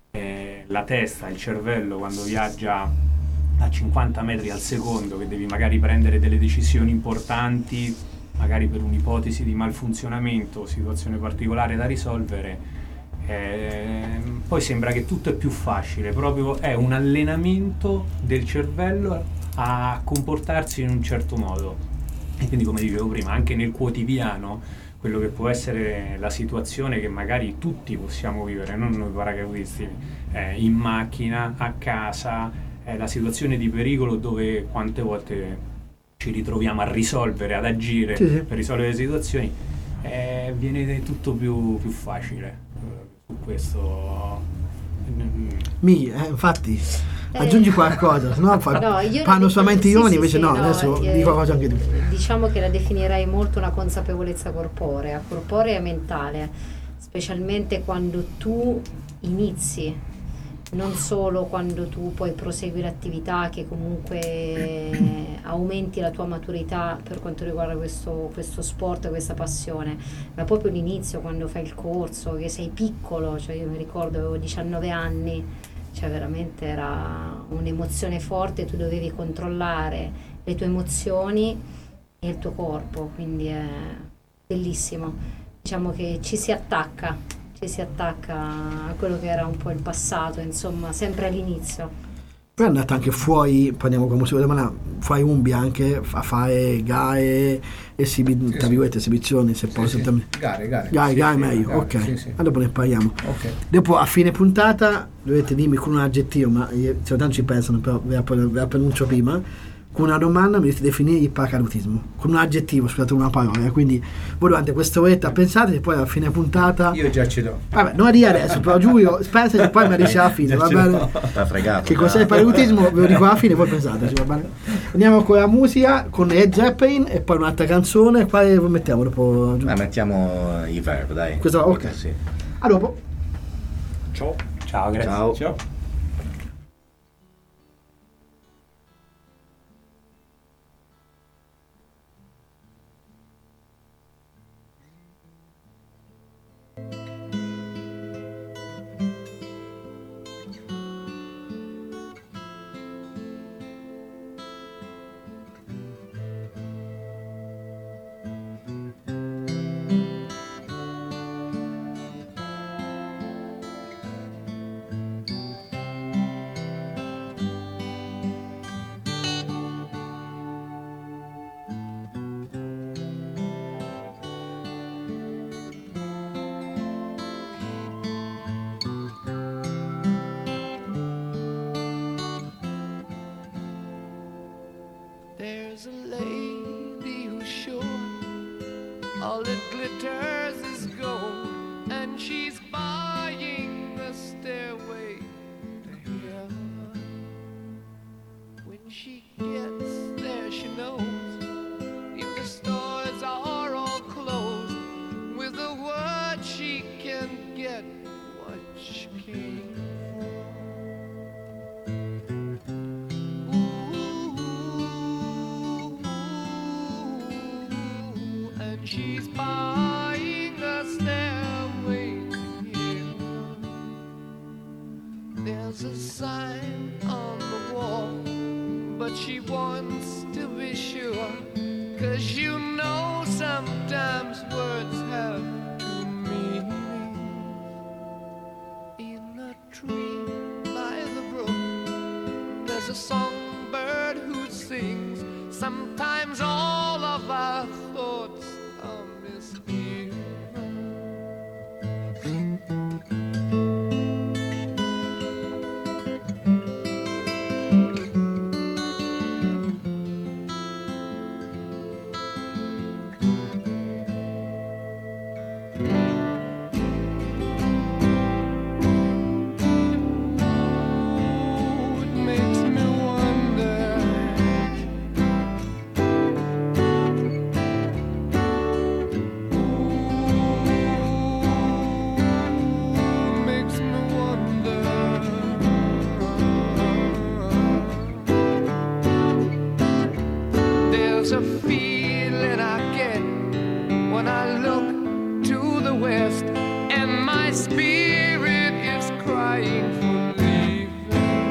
eh, la testa, il cervello quando viaggia a cinquanta metri al secondo, che devi magari prendere delle decisioni importanti, magari per un'ipotesi di malfunzionamento o situazione particolare da risolvere, eh, poi sembra che tutto è più facile, proprio è un allenamento del cervello a comportarsi in un certo modo. E quindi, come dicevo prima, anche nel quotidiano, quello che può essere la situazione che magari tutti possiamo vivere, non noi paracadutisti, eh, in macchina, a casa, eh, la situazione di pericolo dove quante volte ci ritroviamo a risolvere, ad agire
sì, sì.
per risolvere le situazioni, eh, viene tutto più, più facile eh, su questo.
Mi, eh, infatti aggiungi qualcosa, sennò fa,
No, io
fanno
la
solamente i
sì,
giovani,
sì,
invece
sì,
no,
no,
adesso
eh,
dico qualcosa anche tu.
Diciamo che la definirei molto una consapevolezza corporea, corporea e mentale, specialmente quando tu inizi, non solo quando tu puoi proseguire attività che comunque aumenti la tua maturità per quanto riguarda questo, questo sport, questa passione, ma proprio l'inizio, quando fai il corso, che sei piccolo, cioè io mi ricordo avevo diciannove anni, cioè veramente era un'emozione forte, tu dovevi controllare le tue emozioni e il tuo corpo, quindi è bellissimo. Diciamo che ci si attacca, ci si attacca a quello che era un po' il passato, insomma, sempre all'inizio.
Poi è andata anche fuori, parliamo come si vuole, ma fuori Umbria anche a fare gare, esibi-
Sì,
tra
sì.
virgolette, esibizioni, se
Sì,
posso.
sì.
Tam-
Gare, gare.
Gare,
Sì,
gare
sì,
meglio,
gare,
ok.
sì, sì.
Ah, dopo ne parliamo.
Ok.
Dopo a fine puntata dovete dirmi con un aggettivo, ma io, cioè, tanto ci pensano, però ve la, ve la pronuncio prima. Con una domanda mi dovete definire il paracadutismo. Con un aggettivo, scusate, una parola. Quindi voi durante questa oretta pensate e poi alla fine puntata.
Io già ce l'ho.
Vabbè, non a dire adesso, però Giulio pensa e poi mi dice alla fine, va bene?
T'ha fregato.
Che cos'è il paracadutismo? Ve lo dico alla fine, poi pensateci, va bene? Andiamo con la musica, con Led Zeppelin e poi un'altra canzone. Quale mettiamo dopo?
Eh, mettiamo i verb, dai.
Questo, ok.
Sì.
A dopo.
Ciao.
Ciao, grazie.
Ciao.
Ciao.
There's a lady who's sure all that glitters is gold, and she's buying the stairway to heaven. When she gets there, she knows if the stores are all closed, with a word she can get what she came. She's buying a stairway to heaven. There's a sign on the wall, but she wants to be sure, 'cause you know sometimes words have two meanings. In a tree by the brook, there's a songbird who sings. Sometimes all of our thoughts are misgiven. It makes me wonder. Makes me wonder. There's a feeling I get when I look to the west, and my spirit is crying for leaving.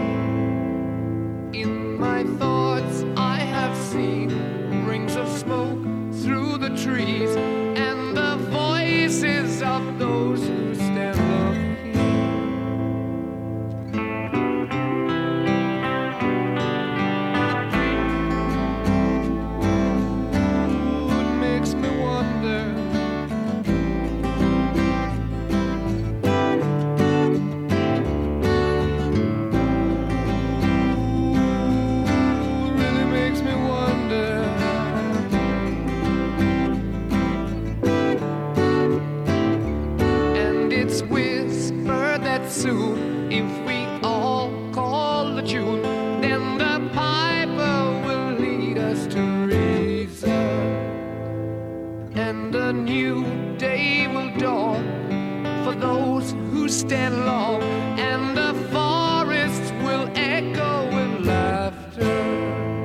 In my thoughts I have seen rings of smoke through the trees, and the voices of those who stand up here.
a new day will dawn for those who stand long, and the forests will echo with laughter.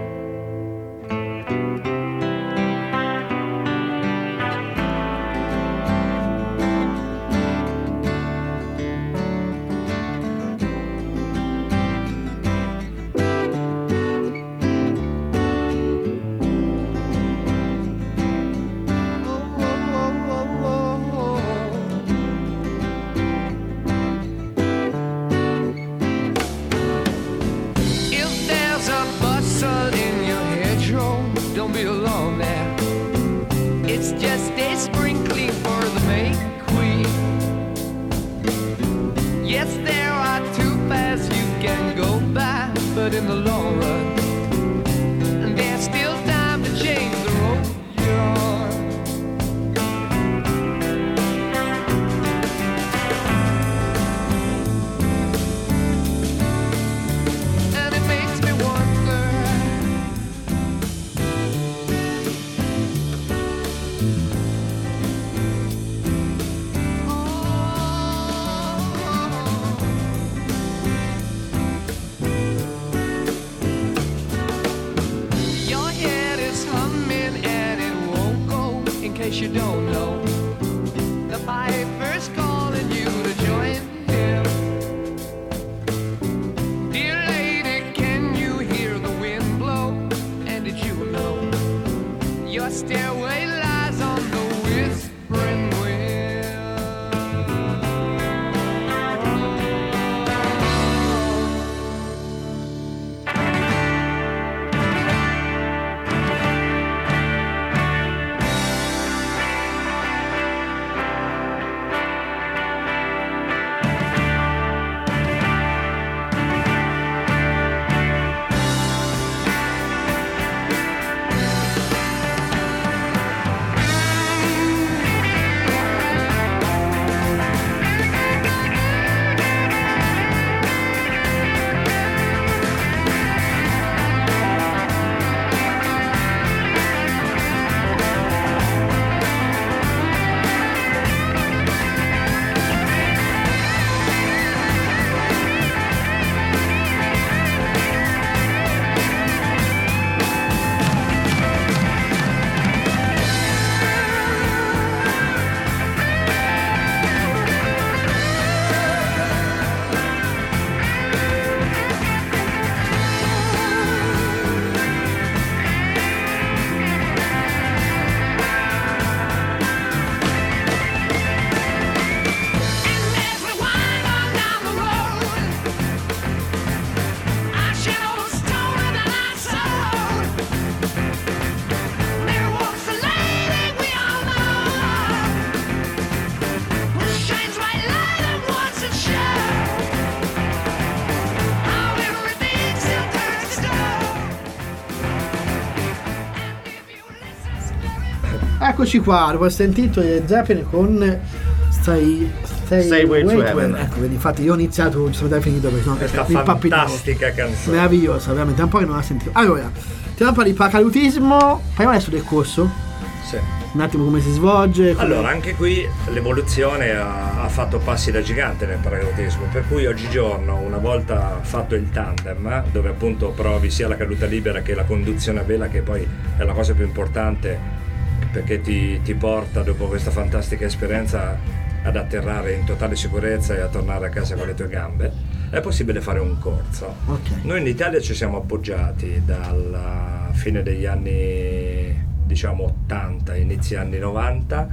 Don't be alone there. It's just a sprinkling for the May Queen. Yes, there are two paths you can go by, but in the long run, there's still time to change the road you're on. And it makes me wonder, in case you don't know, the piper's calling you to join him. Dear lady, can you hear the wind blow? And did you know your stairway lies on the whispering wind?
Eccoci qua, dopo aver sentito gli Zeppelin con Stay, stay,
Stay Way to Heaven.
Ecco, vedi, infatti io ho iniziato, ci sono già finito perché sono
Questa
mi impappinavo.
fantastica canzone.
Meravigliosa, veramente, un po' che non la sentivo. Allora, stiamo a parlare di paracadutismo, parliamo adesso del corso.
Sì.
Un attimo come si svolge. Come...
Allora, anche qui l'evoluzione ha, ha fatto passi da gigante nel paracadutismo, per cui oggigiorno, una volta fatto il tandem, dove appunto provi sia la caduta libera che la conduzione a vela, che poi è la cosa più importante perché ti, ti porta dopo questa fantastica esperienza ad atterrare in totale sicurezza e a tornare a casa con le tue gambe, è possibile fare un corso.
Okay.
Noi in Italia ci siamo appoggiati dalla fine degli anni diciamo ottanta, inizi anni novanta,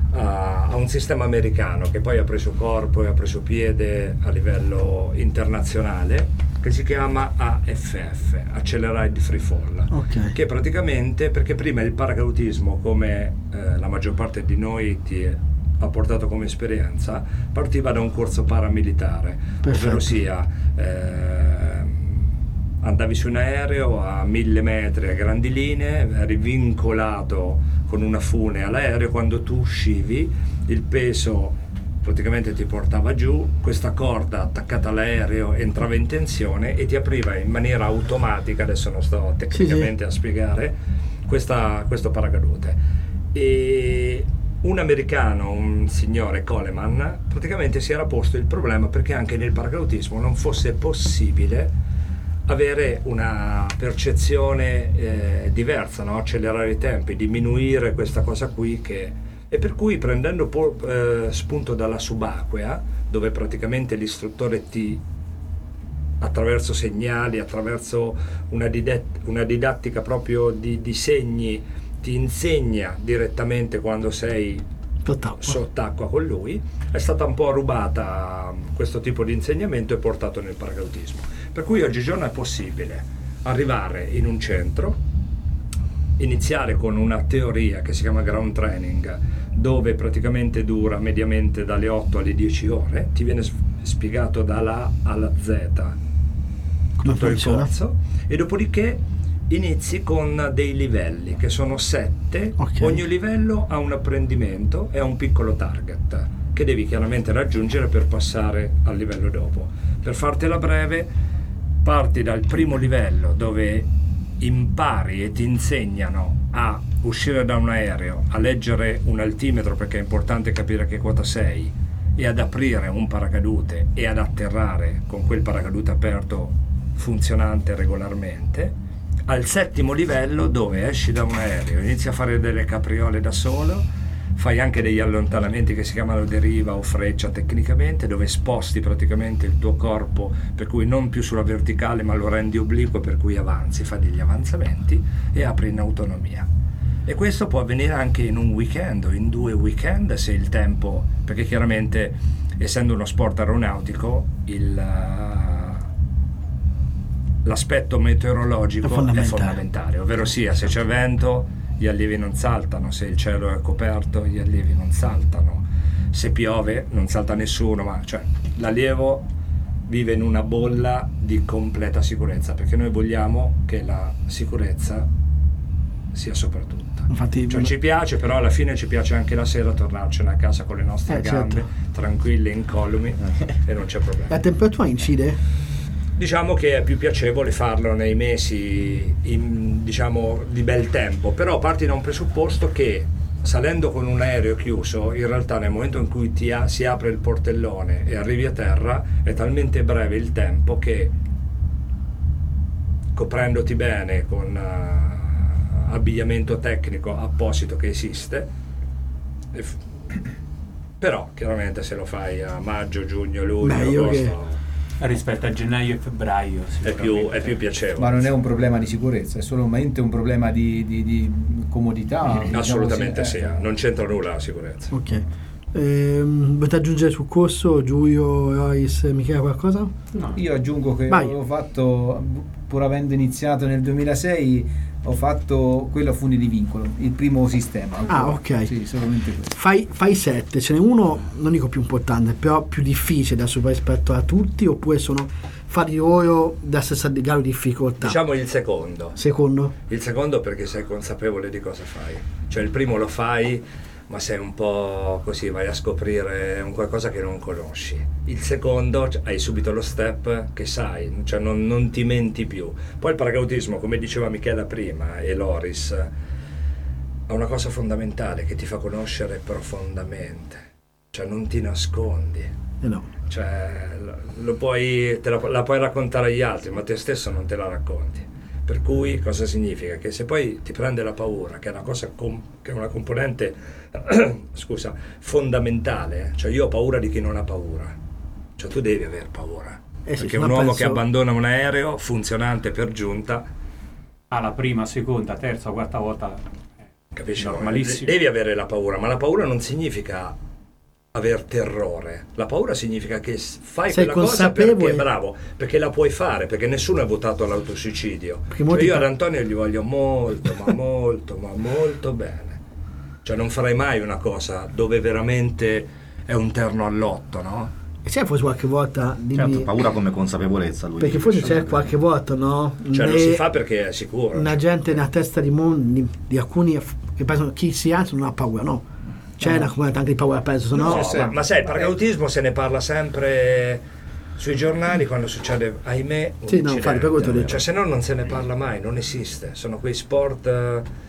a, a un sistema americano che poi ha preso corpo e ha preso piede a livello internazionale, che si chiama A F F, Accelerated Free Fall,
okay.
Che praticamente, perché prima il paracadutismo, come eh, la maggior parte di noi ti ha portato come esperienza, partiva da un corso paramilitare, ovvero sia eh, andavi su un aereo a mille metri a grandi linee, eri vincolato con una fune all'aereo, quando tu uscivi il peso praticamente ti portava giù, questa corda attaccata all'aereo entrava in tensione e ti apriva in maniera automatica, adesso non sto tecnicamente sì, sì. a spiegare, questa, questo paracadute. E un americano, un signore Coleman, praticamente si era posto il problema perché anche nel paracadutismo non fosse possibile avere una percezione eh, diversa, no? Accelerare i tempi, diminuire questa cosa qui che... e per cui prendendo po- eh, spunto dalla subacquea, dove praticamente l'istruttore ti, attraverso segnali, attraverso una, didat- una didattica proprio di, di segni, ti insegna direttamente quando sei
sott'acqua.
sott'acqua con lui, è stata un po' rubata questo tipo di insegnamento e portato nel paracadutismo. Per cui oggigiorno è possibile arrivare in un centro, iniziare con una teoria che si chiama ground training, dove praticamente dura mediamente dalle otto alle dieci ore, ti viene spiegato dalla A alla Z tutto il corso, e dopodiché inizi con dei livelli che sono sette,
okay.
Ogni livello ha un apprendimento e ha un piccolo target che devi chiaramente raggiungere per passare al livello dopo. Per fartela breve, parti dal primo livello dove impari e ti insegnano a uscire da un aereo, a leggere un altimetro perché è importante capire che quota sei, e ad aprire un paracadute e ad atterrare con quel paracadute aperto funzionante regolarmente, al settimo livello dove esci da un aereo, inizi a fare delle capriole da solo, fai anche degli allontanamenti che si chiamano deriva o freccia tecnicamente, dove sposti praticamente il tuo corpo, per cui non più sulla verticale ma lo rendi obliquo, per cui avanzi, fai degli avanzamenti e apri in autonomia. E questo può avvenire anche in un weekend o in due weekend se il tempo, perché chiaramente essendo uno sport aeronautico il, l'aspetto meteorologico è fondamentale. è fondamentale, ovvero sia se c'è vento gli allievi non saltano, se il cielo è coperto gli allievi non saltano, se piove non salta nessuno, ma cioè l'allievo vive in una bolla di completa sicurezza, perché noi vogliamo che la sicurezza sia soprattutto. Infatti, cioè, ci piace, però alla fine ci piace anche la sera tornarcene a casa con le nostre
eh,
gambe
certo.
tranquille, incolumi e non c'è problema.
La temperatura incide?
Diciamo che è più piacevole farlo nei mesi in, diciamo, di bel tempo, però parti da un presupposto che salendo con un aereo chiuso, in realtà nel momento in cui ti ha, si apre il portellone e arrivi a terra è talmente breve il tempo che, coprendoti bene con uh, abbigliamento tecnico apposito che esiste, f- però chiaramente se lo fai a maggio, giugno, luglio,
Beh,
agosto
che...
rispetto a gennaio e febbraio
è più, è più piacevole.
Ma non è un problema di sicurezza, è solamente un problema di, di, di comodità.
Mm, assolutamente
diciamo,
sì, eh. non c'entra nulla la sicurezza.
Ok. Ehm, volete aggiungere sul corso Giulio, Lois, Michele qualcosa?
No. Io aggiungo che
Vai.
ho fatto, pur avendo iniziato nel duemilasei, ho fatto quello a funi di vincolo, il primo sistema.
Ah, ok.
Sì, solamente questo.
Fai, fai sette, ce n'è uno, non dico più importante, però più difficile da superare rispetto a tutti, oppure sono fari loro da stessa grado di difficoltà?
Diciamo il secondo.
Secondo?
Il secondo perché sei consapevole di cosa fai. Cioè il primo lo fai, ma sei un po' così, vai a scoprire un qualcosa che non conosci. Il secondo hai subito lo step che sai, cioè non, non ti menti più. Poi il paracadutismo, come diceva Michela prima e Loris, ha una cosa fondamentale che ti fa conoscere profondamente, cioè non ti nascondi.
Eh no.
Cioè lo puoi, te la, la puoi raccontare agli altri, ma te stesso non te la racconti. Per cui cosa significa? Che se poi ti prende la paura, che è una cosa com- che è una componente scusa, fondamentale, cioè io ho paura di chi non ha paura, cioè tu devi aver paura,
eh sì,
perché un uomo
penso...
che abbandona un aereo funzionante per giunta
alla prima, seconda, terza, quarta volta
capisci?
Normalissimo.
Devi avere la paura, ma la paura non significa aver terrore. La paura significa che fai
sei
quella cosa perché
consapevole,
bravo, perché la puoi fare, perché nessuno è votato all'autosuicidio. Cioè io ad Antonio gli voglio molto, ma molto, ma molto bene. Cioè non farei mai una cosa dove veramente è un terno all'otto, no?
E c'è forse qualche volta dimmi,
certo, paura come consapevolezza lui
perché
dice,
forse c'è qualche volta, no?
Cioè non
e
si fa perché è sicuro.
Una gente nella testa di, mon, di, di alcuni che pensano chi si alza non ha paura, no? C'è no. una comunità anche di paura perso, no?
no sì, ma, ma sai, il paracadutismo se ne parla sempre sui giornali quando succede, ahimè, un
sì, no, infatti, per
cioè se no non se ne parla mai, non esiste. Sono quei sport, è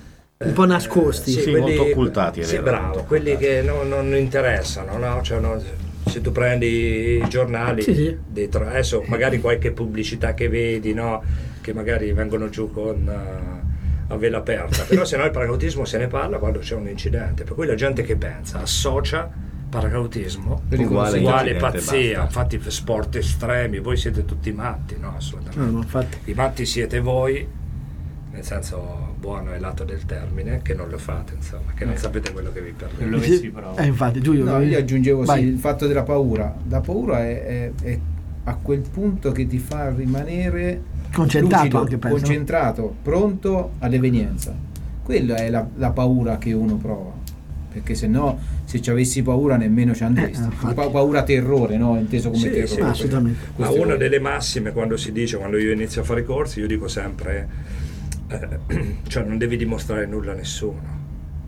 un po' nascosti.
Sì, molto occultati, è
Sì,
vero.
bravo, quelli che non, non interessano, no? Cioè, no, se tu prendi i giornali,
Sì, sì.
dei tra- adesso magari qualche pubblicità che vedi, no? Che magari vengono giù con uh, a vela aperta, però se no il paracadutismo se ne parla quando c'è un incidente, per cui la gente che pensa, associa paracadutismo
Uguale
uguale
incidente,
pazzia,
basta.
infatti sport estremi, voi siete tutti matti, no? Assolutamente.
No, no, infatti.
I matti siete voi, nel senso buono è lato del termine, che non lo fate, insomma, che non sapete quello che vi perdete.
Quello che si prova.
Eh, infatti, Giulio.
No, io aggiungevo sì,
Vai.
il fatto della paura. La paura è, è- è a quel punto che ti fa rimanere
Concentrato
lucido,
anche, penso.
concentrato, pronto all'evenienza. Quella è la, la paura che uno prova, perché se no, se ci avessi paura nemmeno ci andresti.
Eh, infatti.
Pa- paura terrore, no? Inteso come
Sì,
terrore.
sì,
Ah, assolutamente.
Ma
Questo
una
è-
delle massime quando si dice, quando io inizio a fare i corsi, io dico sempre, eh, cioè non devi dimostrare nulla a nessuno.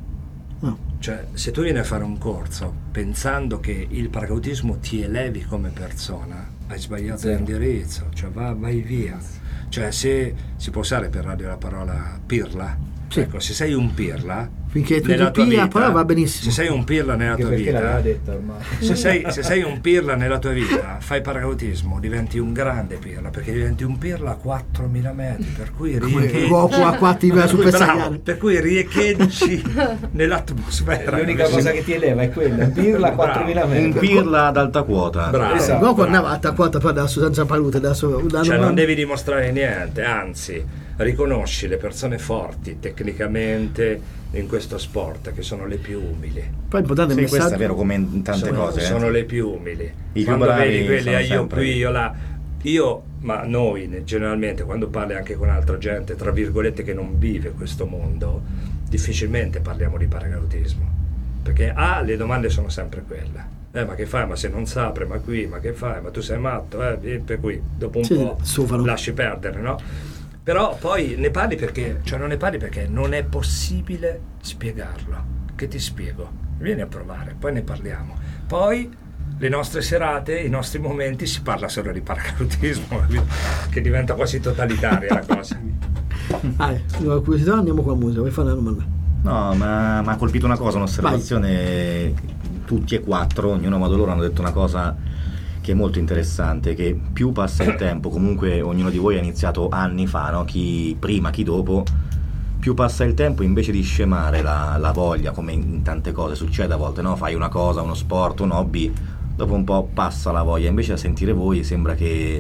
No.
Cioè, se tu vieni a fare un corso pensando che il paracadutismo ti elevi come persona, hai sbagliato
Zero.
l'indirizzo, cioè va- vai via. Cioè, se si può usare per radio la parola pirla,
Sì.
ecco, se sei un pirla,
Finché tu
nella
ti
tua
pia,
vita,
però va benissimo.
se sei un pirla nella
Anche
tua
perché l'aveva
vita,
detta ormai.
se sei, se sei un pirla nella tua vita, fai paracadutismo, diventi un grande pirla, perché diventi un pirla a quattromila metri, per cui
Come
riecheggi,
Goku a quattro
per
Super
cui, bravo,
Saiyan.
per cui riecheggi nell'atmosfera.
L'unica cosa che ti eleva è quella, pirla a quattromila
Un
metri.
pirla ad alta quota.
Bravo.
Esatto.
Goku andava a quota, poi adesso senza palute, adesso
Cioè non devi dimostrare niente, anzi riconosci le persone forti tecnicamente in questo sport, che sono le più umili.
Poi è importante il
Sì, questo
messaggio.
è vero come in tante
sono,
cose. eh.
sono le più umili.
I più
Quando
bravi
vedi quelli,
sono
ah, io
sempre-
qui, io là, io, ma noi ne- generalmente quando parli anche con altra gente, tra virgolette, che non vive questo mondo, difficilmente parliamo di paracadutismo, perché ah, le domande sono sempre quelle. Eh, ma che fai? Ma se non si apre, ma qui, ma che fai? Ma tu sei matto? Eh? Per cui dopo un
Sì,
po'
stufano.
lasci perdere, no? Però poi ne parli perché, cioè non ne parli perché non è possibile spiegarlo. Che ti spiego? Vieni a provare, poi ne parliamo. Poi le nostre serate, i nostri momenti, si parla solo di paracadutismo, che diventa quasi totalitaria la cosa.
Ah, la curiosità, andiamo con la musica, vuoi fare una domanda?
No, ma mi ha colpito una cosa, un'osservazione. Tutti e quattro, ognuno a modo loro, hanno detto una cosa che è molto interessante, che più passa il tempo, comunque ognuno di voi ha iniziato anni fa, no? Chi prima, chi dopo, più passa il tempo, invece di scemare la, la voglia, come in, in tante cose succede a volte, no? Fai una cosa, uno sport, un hobby, dopo un po' passa la voglia, invece a sentire voi sembra che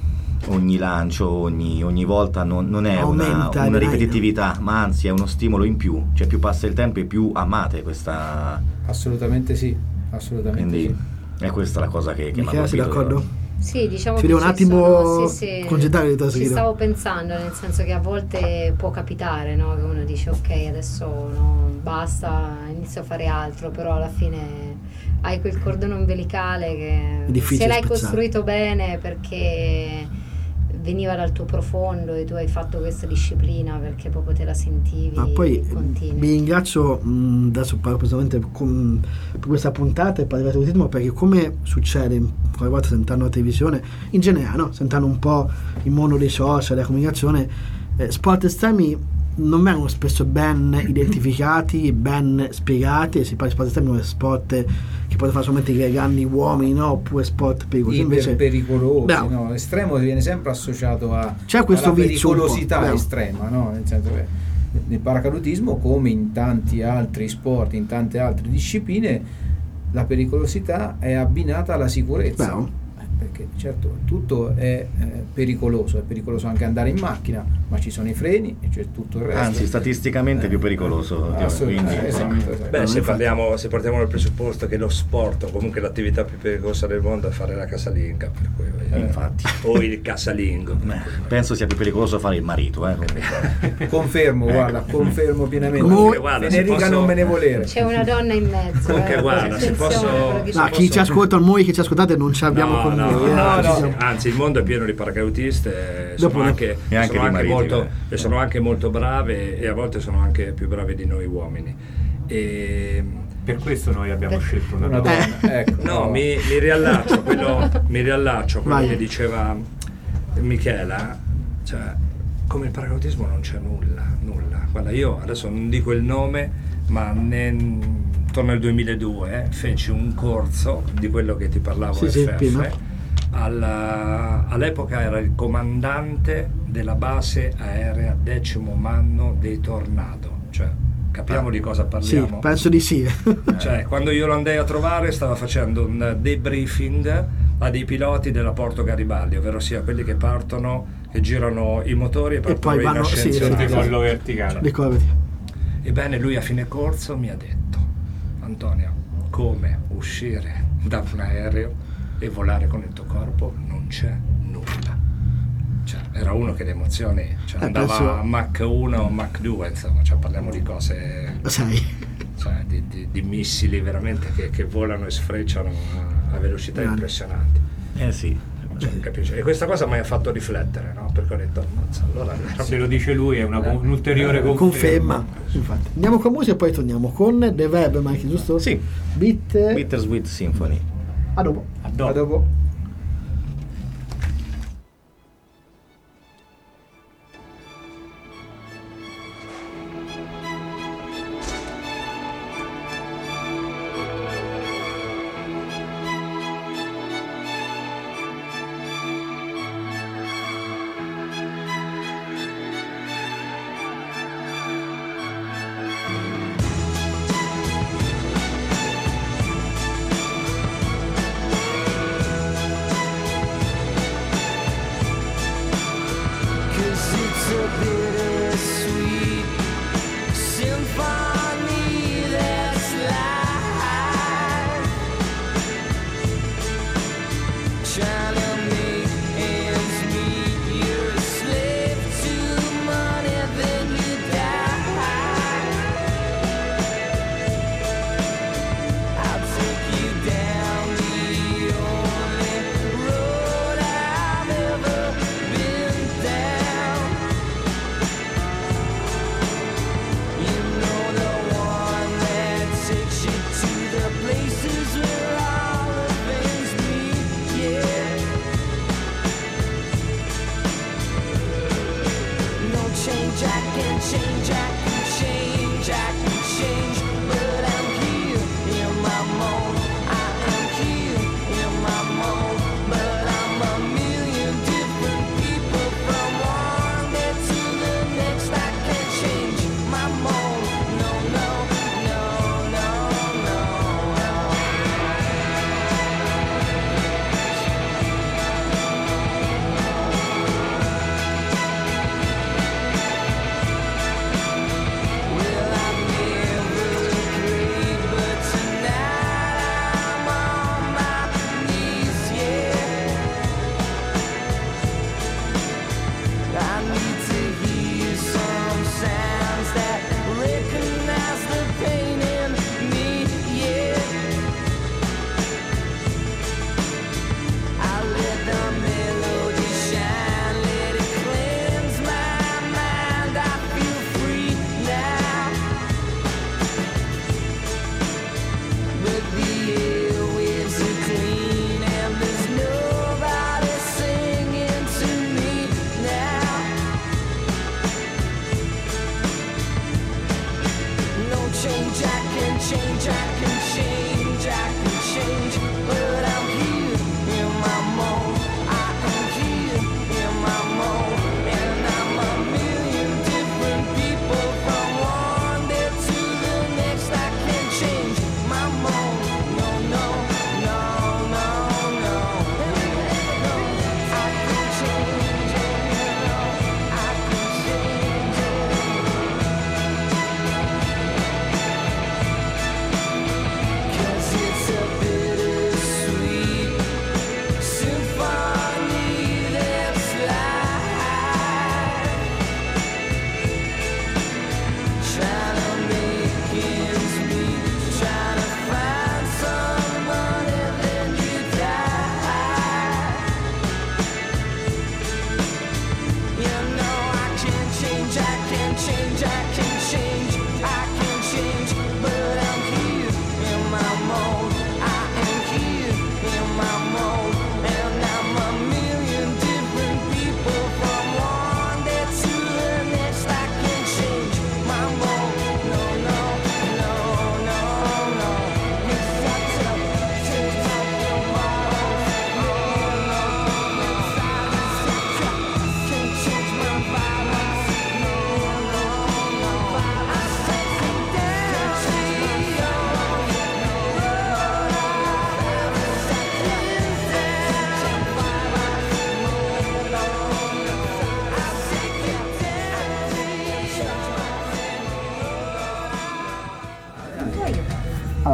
ogni lancio, ogni, ogni volta non, non è una,
Aumenta,
una
dai.
ripetitività, ma anzi è uno stimolo in più, cioè più passa il tempo e più amate questa...
Assolutamente sì, assolutamente
Quindi
sì.
è questa la cosa che, che mi ha
Michela, sei
colpito.
d'accordo?
Sì, diciamo
Ti
che
devo un
ci
attimo
sono- sì, sì,
concentrare di
ci stavo pensando, nel senso che a volte può capitare, no? Che uno dice ok, adesso no, basta, inizio a fare altro, però alla fine hai quel cordone ombelicale che
È difficile
se l'hai
spezzare.
costruito bene perché veniva dal tuo profondo e tu hai fatto questa disciplina perché proprio te la sentivi.
Ma poi
e continui.
vi ringrazio, mh, adesso parlo personalmente con, per questa puntata e per il paracadutitismo, perché come succede qualche volta sentendo la televisione, in generale, no? Sentendo un po' il mondo dei social, la comunicazione, eh, sport estremi non vengono spesso ben identificati, ben spiegati, e si parla di sport estremi come sport che possono fare solamente i grandi uomini, no? Oppure sport pericolosi.
Iper
Invece
pericolosi,
Bravo.
no? Estremo viene sempre associato a
C'è questo
alla
vizio un po',
pericolosità
bravo.
estrema, no? Nel senso che nel paracadutismo, come in tanti altri sport, in tante altre discipline, la pericolosità è abbinata alla sicurezza.
Bravo.
Eh, Perché certo tutto è eh, pericoloso, è pericoloso anche andare in macchina, ma ci sono i freni e c'è tutto il resto.
Anzi, statisticamente è più pericoloso.
Assolutamente,
quindi-
esatto, esatto.
Beh, se parliamo, se partiamo dal presupposto che lo sport, o comunque l'attività più pericolosa del mondo, è fare la casalinga, per cui,
Eh, infatti.
o il casalingo. per
Eh,
cui-
penso sia più pericoloso fare il marito. Eh. comunque.
Confermo, guarda, confermo pienamente.
Comunque,
guarda, se
Federica
posso-
non me ne volere.
C'è una donna in mezzo.
Comunque,
eh,
guarda, se
attenzione
posso-
a quello che
No,
ci-
chi ci ascolta, noi che ci ascoltate non ci abbiamo
No,
con
no,
noi. eh,
no,
ci
no.
siamo.
Anzi, il mondo è pieno di paracadutiste,
Dopo
sono
no.
anche,
E anche
sono
di
anche
mariti,
molto,
beh.
e sono anche molto brave, e a volte sono anche più brave di noi uomini. E,
Per questo noi abbiamo scelto una
Una
donna.
donna, ecco.
no, mi, mi riallaccio a quello, mi riallaccio a quello
Vai.
che diceva Michela, cioè, come il paracadutismo non c'è nulla, nulla. Guarda, io adesso non dico il nome, ma ne, intorno al duemiladue eh, feci un corso di quello che ti parlavo,
sì, sì,
F F. Alla, all'epoca era il comandante della base aerea decimo manno dei Tornado, cioè capiamo di cosa parliamo?
Sì, penso di sì.
Cioè, quando io lo andai a trovare stava facendo un debriefing a dei piloti della Porto Garibaldi, ovvero sia quelli che partono, che girano i motori e partono
poi
in
vanno, sì, sì,
ascensione.
sì,
Collo verticale.
Ricordati.
Ebbene, lui a fine corso mi ha detto: Antonio, come uscire da un aereo e volare con il tuo corpo? Non c'è nulla. Cioè, era uno che le emozioni, cioè,
eh,
andava
penso...
a Mach uno o Mach due, insomma, cioè, parliamo di cose,
sai,
cioè, di, di, di missili veramente che, che volano e sfrecciano a, a velocità
Grande.
impressionanti.
Eh sì.
Cioè, capisci? E questa cosa mi ha fatto riflettere, no? Perché ho detto, mazza, allora
se lo dice lui è una, un'ulteriore
eh,
conferma.
conferma. Infatti. Andiamo con musica e poi torniamo con The Verb, Mike, giusto?
Sì.
Beat.
Bittersweet Symphony.
A dopo.
A dopo.
A dopo.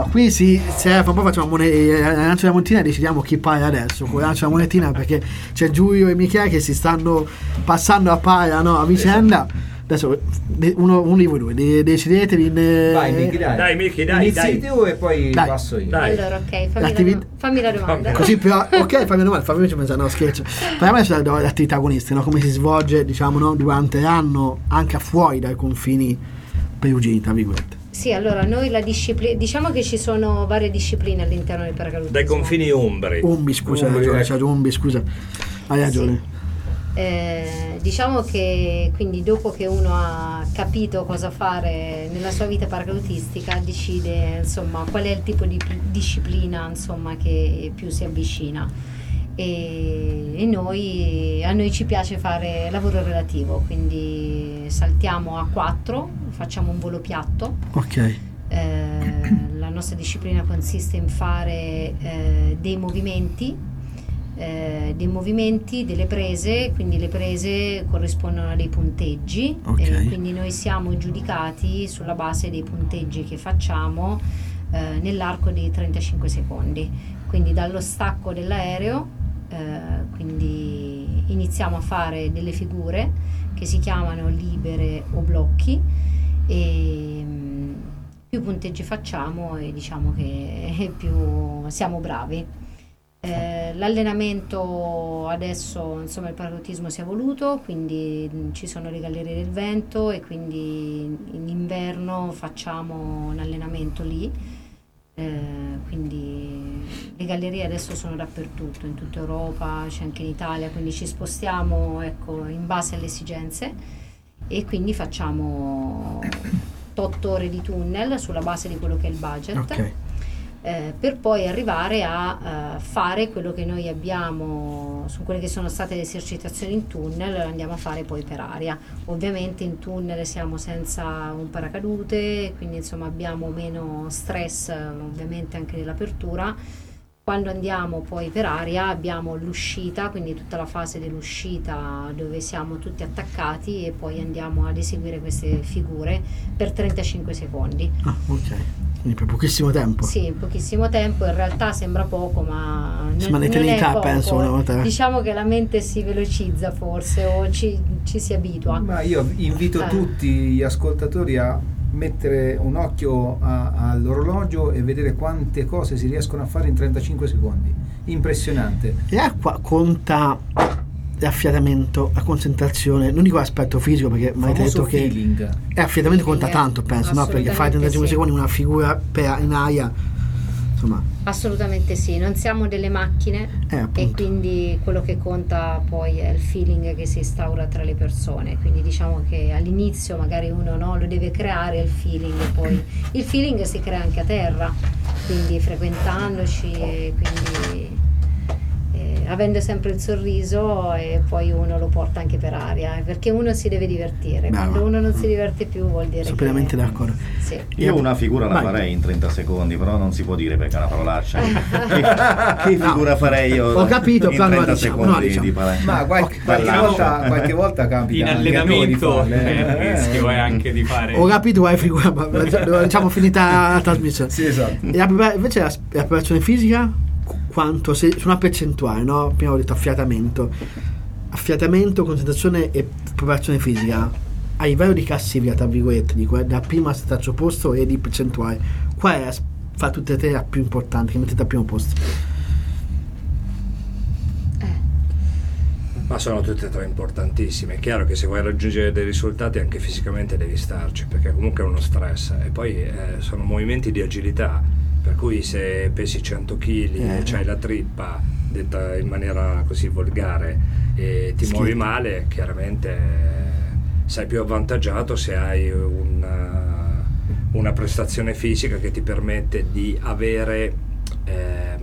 qui si se poi facciamo monete, lancio la monetina e decidiamo chi paga adesso. Poi lancio la monetina perché c'è Giulio e Michele che si stanno passando a paga, no, a vicenda. Adesso uno, uno di voi due de- decidetevi. Ne...
Vai Michi, dai.
Dai Michi, dai,
Inizi
dai.
tu e poi
Dai.
passo io.
Dai.
Allora, ok, fammi,
L'attivi-
la, fammi la domanda.
Così però, ok, fammi domanda, fammi pensare, no, scherzo. Parliamo adesso delle attività agonistiche, no? Come si svolge, diciamo, no, durante l'anno, anche fuori dai confini perugini, tra virgolette.
Sì, allora noi la disciplina, diciamo che ci sono varie discipline all'interno del paracadutismo.
Dai confini umbri.
Umbi, scusa, hai
Umbi,
ragione,
ecco.
c'è Umbi, scusa, hai ragione.
Eh, diciamo che quindi dopo che uno ha capito cosa fare nella sua vita paracadutistica decide insomma qual è il tipo di p- disciplina insomma che più si avvicina e, e noi a noi ci piace fare lavoro relativo, quindi saltiamo a quattro, facciamo un volo piatto.
Ok.
Eh, la nostra disciplina consiste in fare eh, dei movimenti Eh, dei movimenti, delle prese, quindi le prese corrispondono a dei punteggi,
Ok.
e quindi noi siamo giudicati sulla base dei punteggi che facciamo eh, nell'arco di trentacinque secondi, quindi dallo stacco dell'aereo, eh, quindi iniziamo a fare delle figure che si chiamano libere o blocchi e mh, più punteggi facciamo e diciamo che più siamo bravi. Eh, l'allenamento adesso, insomma, il paracadutismo si è evoluto, quindi mh, ci sono le gallerie del vento e quindi in inverno facciamo un allenamento lì, eh, quindi le gallerie adesso sono dappertutto, in tutta Europa, c'è anche in Italia, quindi ci spostiamo, ecco, in base alle esigenze e quindi facciamo otto ore di tunnel sulla base di quello che è il budget.
Ok.
Eh, per poi arrivare a uh, fare quello che noi abbiamo su quelle che sono state le esercitazioni in tunnel, lo andiamo a fare poi per aria. Ovviamente in tunnel siamo senza un paracadute, quindi insomma abbiamo meno stress ovviamente anche nell'apertura. Quando andiamo poi per aria abbiamo l'uscita, quindi tutta la fase dell'uscita dove siamo tutti attaccati e poi andiamo ad eseguire queste figure per trentacinque secondi.
Ah, ok. Quindi per pochissimo tempo.
Sì, in pochissimo tempo, in realtà sembra poco, ma non,
Sì, ma
non è
l'eternità,
poco.
penso, una volta.
Diciamo che la mente si velocizza forse o ci, ci si abitua.
Ma io invito
Eh.
tutti gli ascoltatori a mettere un occhio a- all'orologio e vedere quante cose si riescono a fare in trentacinque secondi. Impressionante.
E acqua conta l'affiatamento, la concentrazione, non dico l'aspetto fisico perché mi avete
Famoso
detto che
feeling.
e affidamento conta
Feeling,
tanto, penso, no? Perché fai
assolutamente
trentacinque
sì.
secondi una figura per, in aria, insomma,
Assolutamente sì, non siamo delle macchine
eh,
e
appunto.
quindi quello che conta poi è il feeling che si instaura tra le persone, quindi diciamo che all'inizio magari uno no, lo deve creare il feeling, poi il feeling si crea anche a terra, quindi frequentandoci e quindi eh, avendo sempre il sorriso e poi uno lo porta anche per aria, eh, perché uno si deve divertire.
Brava.
Quando uno non si diverte più vuol dire
Sono
che
pienamente d'accordo.
sì.
Io una figura la
Vai.
farei in trenta secondi, però non si può dire perché è una parolaccia. che, che figura farei io
Ho capito,
in
però non la
trenta
diciamo,
secondi
non la diciamo.
di parole?
Ma qualche,
Ok.
qualche
Bella.
volta, qualche volta capita
In
anche a noi di
allenamento
farle,
c'è il
eh.
rischio eh, anche di fare.
Ho capito, vai figura, ma diciamo finita la trasmissione.
Sì, esatto.
E la prepara- invece la, la preparazione fisica, quanto se, su una percentuale, no? Prima ho detto affiatamento. Affiatamento, concentrazione e preparazione fisica. A livello di classifica, tra virgolette, dico, eh, da prima al terzo posto e di percentuale. Qual è la, fra tutte e tre la più importante che mettete al primo posto?
Ma sono tutte e tre importantissime. È chiaro che se vuoi raggiungere dei risultati anche fisicamente devi starci, perché comunque è uno stress. E poi eh, sono movimenti di agilità, per cui se pesi cento chili
Eh.
e c'hai la trippa, detta in maniera così volgare, e ti
Schifo.
muovi male, chiaramente eh, sei più avvantaggiato se hai una, una prestazione fisica che ti permette di avere ehm,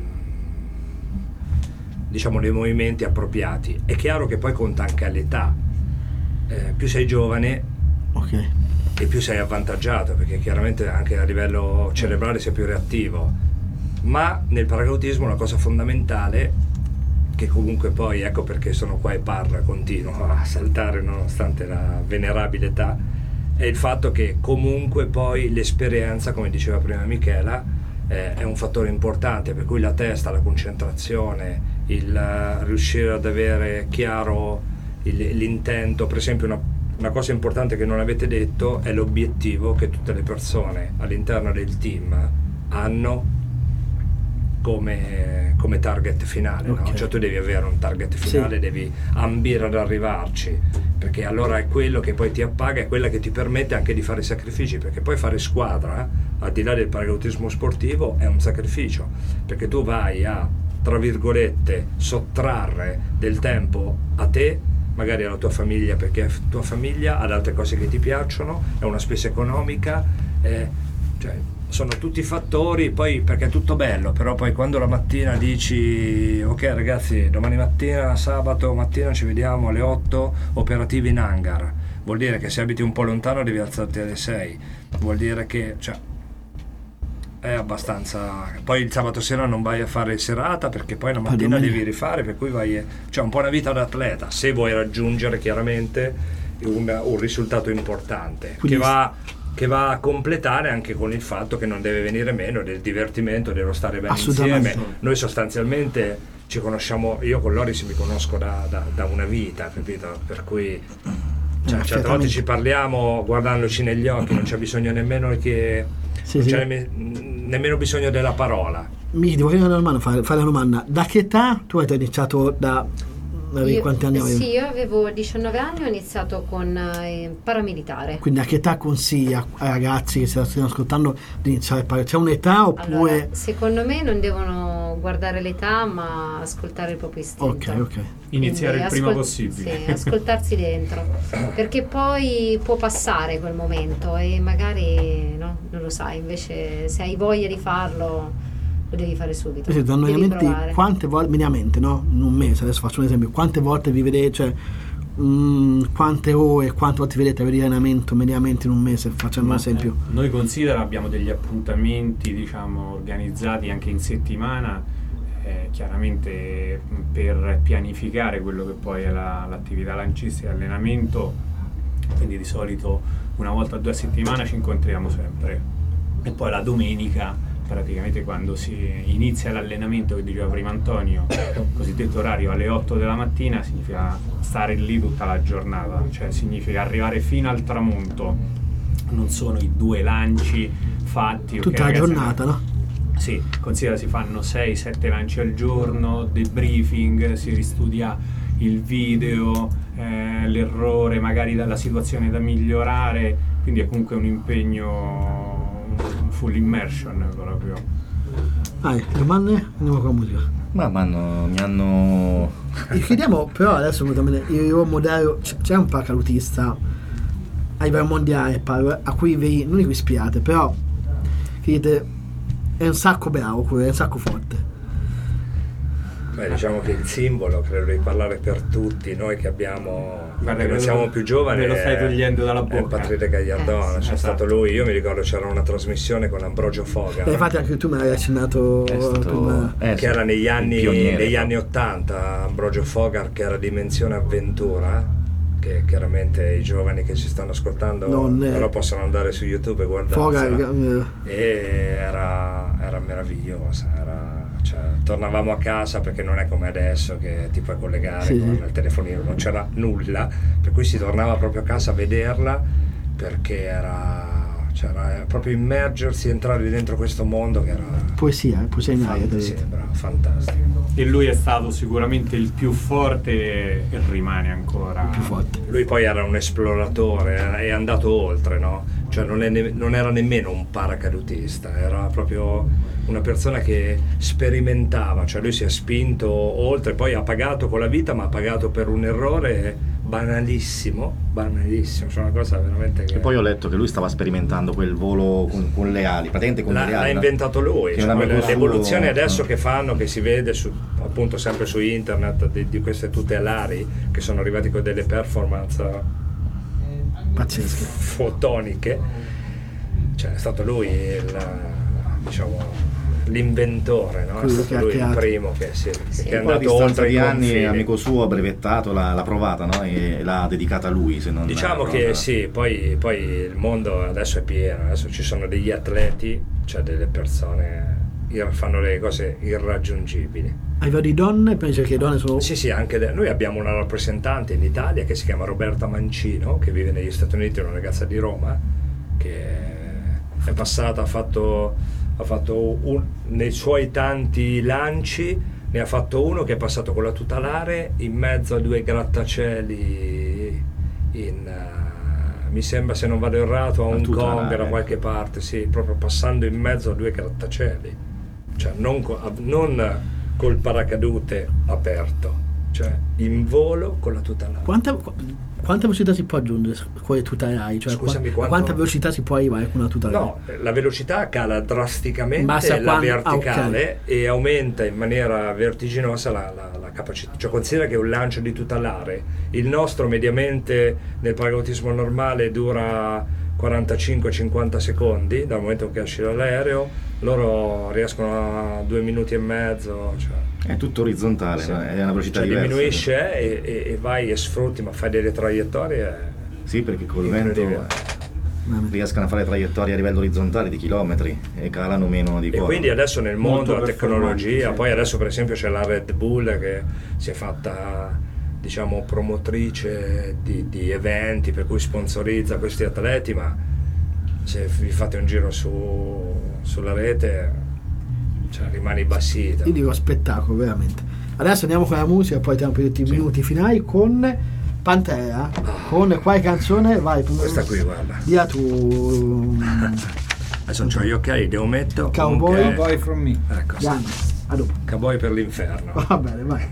diciamo dei movimenti appropriati. È chiaro che poi conta anche l'età, eh, più sei giovane
Ok.
e più sei avvantaggiato, perché chiaramente anche a livello cerebrale sei più reattivo. Ma nel paracadutismo una cosa fondamentale, che comunque poi, ecco perché sono qua e parlo e continuo a saltare nonostante la venerabile età, è il fatto che comunque poi l'esperienza, come diceva prima Michela, eh, è un fattore importante, per cui la testa, la concentrazione, il uh, riuscire ad avere chiaro il, l'intento. Per esempio una, una cosa importante che non avete detto è l'obiettivo che tutte le persone all'interno del team hanno come, come target finale,
okay.
no? Cioè tu devi avere un target finale, sì. Devi ambire ad arrivarci, perché allora è quello che poi ti appaga, è quella che ti permette anche di fare sacrifici, perché poi fare squadra, al di là del paracadutismo sportivo, è un sacrificio, perché tu vai a, tra virgolette, sottrarre del tempo a te, magari alla tua famiglia, perché tua famiglia ha altre cose che ti piacciono, è una spesa economica, è, cioè, sono tutti fattori, poi perché è tutto bello, però poi quando la mattina dici ok ragazzi, domani mattina, sabato mattina ci vediamo alle otto, operativi in hangar, vuol dire che se abiti un po' lontano devi alzarti alle sei, vuol dire che, cioè, è abbastanza. Poi il sabato sera non vai a fare serata perché poi la mattina devi rifare, per cui vai, cioè un po' una vita da atleta, se vuoi raggiungere chiaramente un, un risultato importante. Quindi che va che va a completare anche con il fatto che non deve venire meno del divertimento, dello stare bene insieme. Noi sostanzialmente ci conosciamo, io con Loris mi conosco da, da, da una vita, capito? Per cui cioè, eh, certe volte ci parliamo guardandoci negli occhi, non c'è bisogno nemmeno che sì, non sì. c'è nemm- nemmeno bisogno della parola.
Mi devo fare una domanda, fare, fare una domanda. Da che età tu hai iniziato da
Io,
quanti anni avevi?
Sì, io avevo diciannove anni, ho iniziato con eh, paramilitare.
Quindi a che età consigli ai ragazzi che si stanno ascoltando di iniziare a parlare? C'è un'età oppure?
Allora, secondo me non devono guardare l'età, ma ascoltare il proprio istinto.
Ok, ok.
Iniziare
Quindi
il prima
ascol-
possibile.
Sì, ascoltarsi dentro. Perché poi può passare quel momento e magari no, non lo sai, invece se hai voglia di farlo lo devi fare subito.
Sì,
devi provare.
Quante volte, mediamente, no? In un mese, adesso faccio un esempio, quante volte vi vedete, cioè mh, quante ore, quante volte vedete avere allenamento mediamente in un mese, facciamo un esempio.
Eh, noi considera abbiamo degli appuntamenti, diciamo, organizzati anche in settimana, eh, chiaramente per pianificare quello che poi è la, l'attività lancistica e allenamento, quindi di solito una volta o due a settimana ci incontriamo sempre, e poi la domenica praticamente quando si inizia l'allenamento, che diceva prima Antonio, cosiddetto orario alle otto della mattina, significa stare lì tutta la giornata, cioè significa arrivare fino al tramonto, non sono i due lanci fatti
tutta
okay,
la
ragazzi,
giornata, no?
Sì, considera si fanno sei sette lanci al giorno, debriefing, si ristudia il video, eh, l'errore, magari dalla situazione da migliorare, quindi è comunque un impegno full immersion proprio.
Vai, domande? Andiamo con la musica.
Ma mi hanno, mi hanno...
E chiediamo però adesso io modello, c'è un paracadutista a livello mondiale a cui vi, non vi ispirate, però chiedete, è un sacco bravo, è un sacco forte.
Beh, diciamo che il simbolo, credo di parlare per tutti noi che abbiamo,
guarda,
che non siamo più giovani,
me lo stai togliendo dalla bocca.
È Patrick Gagliardone,
eh,
c'è
esatto.
stato lui, io mi ricordo c'era una trasmissione con Ambrogio Foga,
eh, infatti anche tu me l'hai accennato
stato, eh,
che era negli anni,
pioniere,
negli anni ottanta, Ambrogio Fogar, che era Dimensione Avventura, che chiaramente i giovani che ci stanno ascoltando non è... però possono andare su YouTube e guardarsela, e era, era meravigliosa, era... Cioè, tornavamo a casa, perché non è come adesso che ti puoi collegare sì, con il telefonino, non c'era nulla, per cui si tornava proprio a casa a vederla, perché era, cioè, era proprio immergersi, entrare dentro questo mondo che era
poesia, eh, poesia in aria,
sì, bravo, fantastico.
E lui è stato sicuramente il più forte e rimane ancora
il più forte.
Lui poi era un esploratore, è andato oltre, no? Cioè non, è ne- non era nemmeno un paracadutista, era proprio una persona che sperimentava, cioè lui si è spinto oltre, poi ha pagato con la vita, ma ha pagato per un errore banalissimo, banalissimo, cioè una cosa veramente che...
E poi ho letto che lui stava sperimentando quel volo con, con le ali, praticamente con
l'ha,
le ali.
L'ha inventato lui, cioè, le, le evoluzioni adesso
no.
che fanno, che si vede su, appunto sempre su internet, di, di queste tutelari che sono arrivati con delle performance
pazzesche,
fotoniche, cioè è stato lui il, diciamo, l'inventore, no? È stato lui il primo che, sì,
sì.
che è
Poi
andato oltre
di
i
anni,
confini.
amico suo ha brevettato, l'ha, l'ha provata, no? E l'ha dedicata a lui, se non
diciamo che
provata.
Sì, poi, poi il mondo adesso è pieno, adesso ci sono degli atleti, cioè delle persone ir- fanno le cose irraggiungibili.
A livello di donne, penso che le donne sono...
Sì, sì, anche de- noi abbiamo una rappresentante in Italia che si chiama Roberta Mancino, che vive negli Stati Uniti, è una ragazza di Roma, che è passata, ha fatto, ha fatto un, nei suoi tanti lanci, ne ha fatto uno che è passato con la tutelare in mezzo a due grattacieli in... Uh, mi sembra, se non vado errato, a Hong Kong, da qualche parte, sì, proprio passando in mezzo a due grattacieli, cioè non, co- non col paracadute aperto, cioè in volo con la tutelare.
Quanta, quanta velocità si può aggiungere con le tutelari? Cioè,
Scusami,
qua,
quanto...
quanta velocità si può arrivare con una tutelare?
No, la velocità cala drasticamente
Basta
la
quando...
verticale
ah, okay.
e aumenta in maniera vertiginosa la, la, la capacità. Cioè considera che un lancio di tutelare, il nostro mediamente nel paracadutismo normale dura quarantacinque cinquanta secondi dal momento che esci dall'aereo, loro riescono a due minuti e mezzo, cioè,
è tutto orizzontale,
sì.
no? È una velocità
cioè,
diversa.
Diminuisce e, e, e vai e sfrutti, ma fai delle traiettorie.
Sì, perché col vento riescono a fare traiettorie a livello orizzontale di chilometri e calano meno di qua.
E quindi adesso nel mondo
Molto
la tecnologia,
sì.
Poi adesso per esempio c'è la Red Bull che si è fatta, diciamo, promotrice di, di eventi, per cui sponsorizza questi atleti, ma se vi fate un giro su, sulla rete, cioè, rimani basita.
Io dico spettacolo, veramente. Adesso andiamo con la musica, poi abbiamo per tutti i minuti finali con Pantera, con quale canzone? Vai,
questa qui, guarda.
Dia tu.
Adesso c'ho gli occhiali, devo mettere
Cowboy,
Cowboy from me.
Ecco, sì.
A dopo.
Cowboy per l'inferno.
Va bene, vai.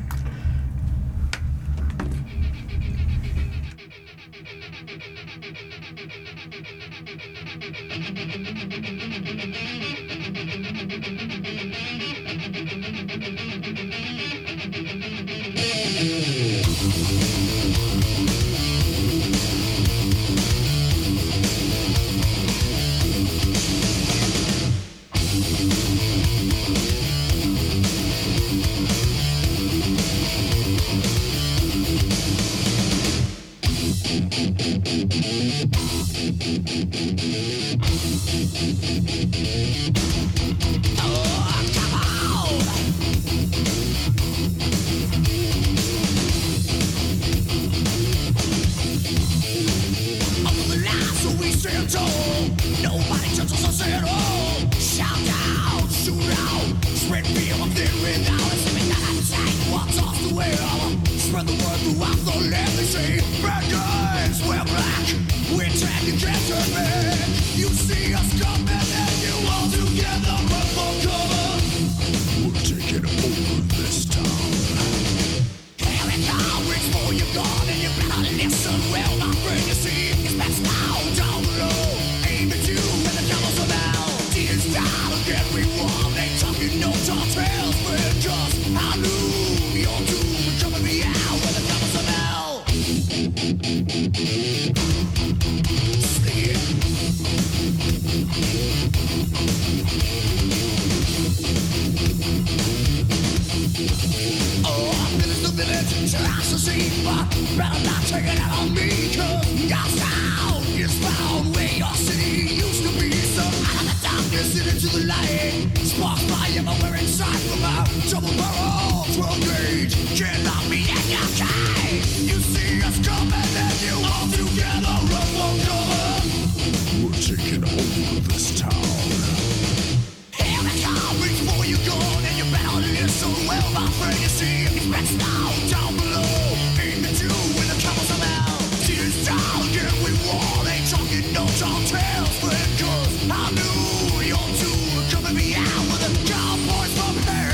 I knew you're too coming me out with a cowboy from hell.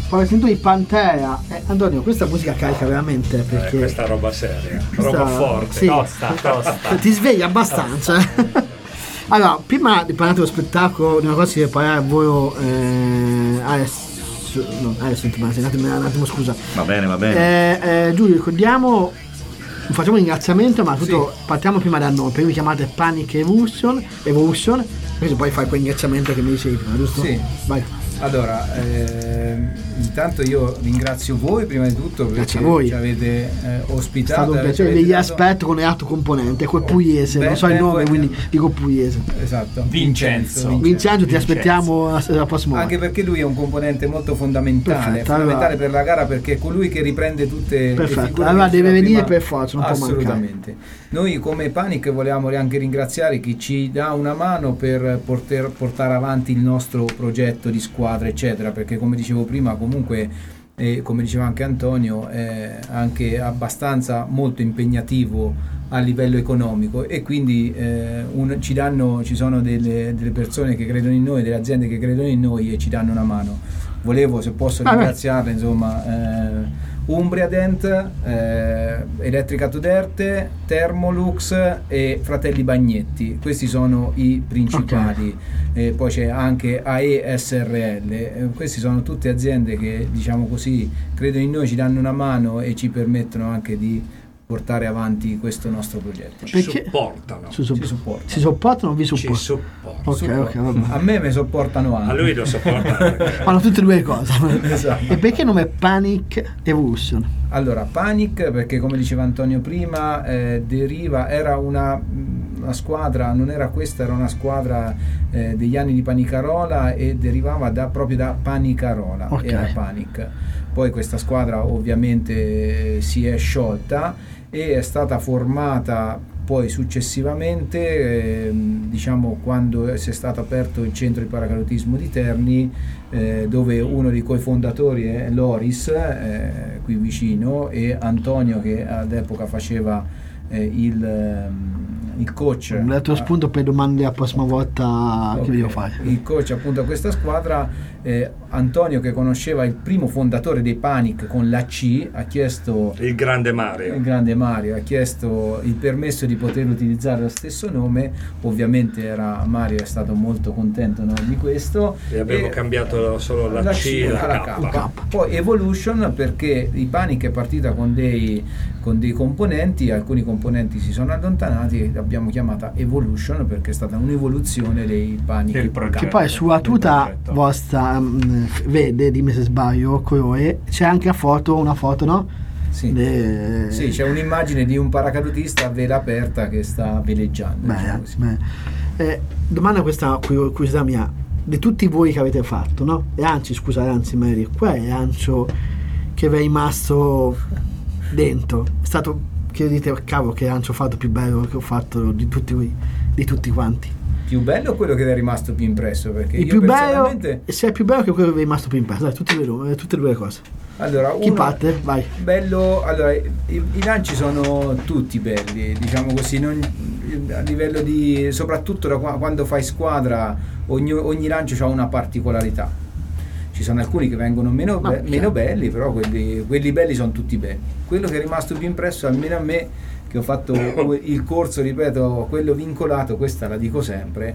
poi sento di Pantera. Eh, Antonio, questa musica carica veramente perché
Eh, questa roba seria,
questa-
roba forte.
sì.
Tosta, tosta.
ti sveglia abbastanza. Allora, prima di parlare dello spettacolo, una cosa che parlare a voi eh, adesso, no, adesso un attimo, un attimo scusa.
Va bene, va bene.
Eh, eh, Giulio, ricordiamo, facciamo un ringraziamento, ma tutto partiamo prima da noi, perché vi chiamate Panic Evolution, Evolution, così poi fai quel ringraziamento che mi dicevi prima, giusto?
Sì.
Vai.
Allora, ehm, intanto io ringrazio voi prima di tutto perché
Grazie a voi.
ci avete eh,
È
ospitato.
stato un
avete
piacere, vi
dato-
aspetto con l'altro componente, quel pugliese,
Beh,
non so il
beh,
nome,
voi-
quindi dico pugliese.
Esatto.
Vincenzo.
Vincenzo, ti
Vincenzo.
aspettiamo la, la prossima volta.
Anche perché lui è un componente molto fondamentale,
Perfetto,
fondamentale
allora-
per la gara perché è colui che riprende tutte le
Perfetto,
figure
allora
che
deve
c'era
venire
prima.
per forza, non può mancare.
Assolutamente. Noi come Panic vogliamo anche ringraziare chi ci dà una mano per poter portare avanti il nostro progetto di squadra, eccetera, perché come dicevo prima comunque e come diceva anche Antonio è anche abbastanza molto impegnativo a livello economico e quindi eh, un, ci danno ci sono delle, delle persone che credono in noi, delle aziende che credono in noi e ci danno una mano. Volevo, se posso,
Ah,
ringraziarle, insomma, eh, Umbria Dent, eh, Elettrica Tuderte, Thermolux e Fratelli Bagnetti. Questi sono i principali. Eh, poi c'è anche A E S R L. Eh, queste sono tutte aziende che, diciamo così, credono in noi, ci danno una mano e ci permettono anche di portare avanti questo nostro progetto.
Ci
Perché-
supportano.
Si, sopportano.
Ci supportano.
si sopportano o vi
Ci
supportano?
supportano.
Ok,
Supportano.
ok, vabbè.
A me mi sopportano anche.
A lui lo sopportano. perché-
Fanno tutte e due le cose.
Esatto.
E perché il nome è Panic Evolution?
Allora, Panic, perché come diceva Antonio prima, eh, deriva, era una, una squadra, non era questa, era una squadra eh, degli anni di Panicarola e derivava da, proprio da Panicarola,
Ok.
era Panic. Poi questa squadra ovviamente eh, si è sciolta e è stata formata poi successivamente, eh, diciamo quando si è stato aperto il centro di paracadutismo di Terni, eh, dove uno dei cofondatori è Loris, eh, qui vicino, e Antonio che all'epoca faceva eh, il, ehm, il coach.
Un altro spunto per domande la prossima volta
Ok,
che vi devo fare.
il coach appunto a questa squadra, eh, Antonio che conosceva il primo fondatore dei Panic con la C, ha chiesto
Il grande Mario.
il grande Mario ha chiesto il permesso di poter utilizzare lo stesso nome. Ovviamente era, Mario è stato molto contento, no, di questo
E abbiamo
e
cambiato solo la, C e la,
alla
K.
K. Poi Evolution perché i Panic è partita con dei, con dei componenti, alcuni componenti si sono allontanati e l'abbiamo chiamata Evolution perché è stata un'evoluzione dei Panic.
Del progetto.
Che poi sulla
del
tuta
progetto.
vostra mh, vede, dimmi se sbaglio, colore, c'è anche la foto, una foto, no?
Sì.
De-
Sì, c'è un'immagine di un paracadutista a vela aperta che sta veleggiando.
Beh,
diciamo così.
beh. Eh, domanda questa curio- curiosità mia, di tutti voi che avete fatto, no? E anzi, scusa, anzi, Mary, qual è l'ancio che vi è rimasto dentro? È stato, che dite, cavolo, che lancio ho fatto più bello che ho fatto di tutti voi, di tutti quanti?
Più bello o quello che è rimasto più impresso? Perché
Il
io
più bello,
personalmente,
se è più bello che quello che vi è rimasto più impresso, dai, tutte e due, tutte e due le cose.
allora,
Chi
uno-
parte? Vai.
bello, allora i, i lanci sono tutti belli, diciamo così, non- a livello di, soprattutto da qua- quando fai squadra, ogni, ogni lancio ha una particolarità. Ci sono alcuni che vengono meno,
Ma
be-
chiaro.
meno belli, però quelli, quelli belli sono tutti belli. Quello che è rimasto più impresso, almeno a me, che ho fatto il corso, ripeto, quello vincolato, questa la dico sempre,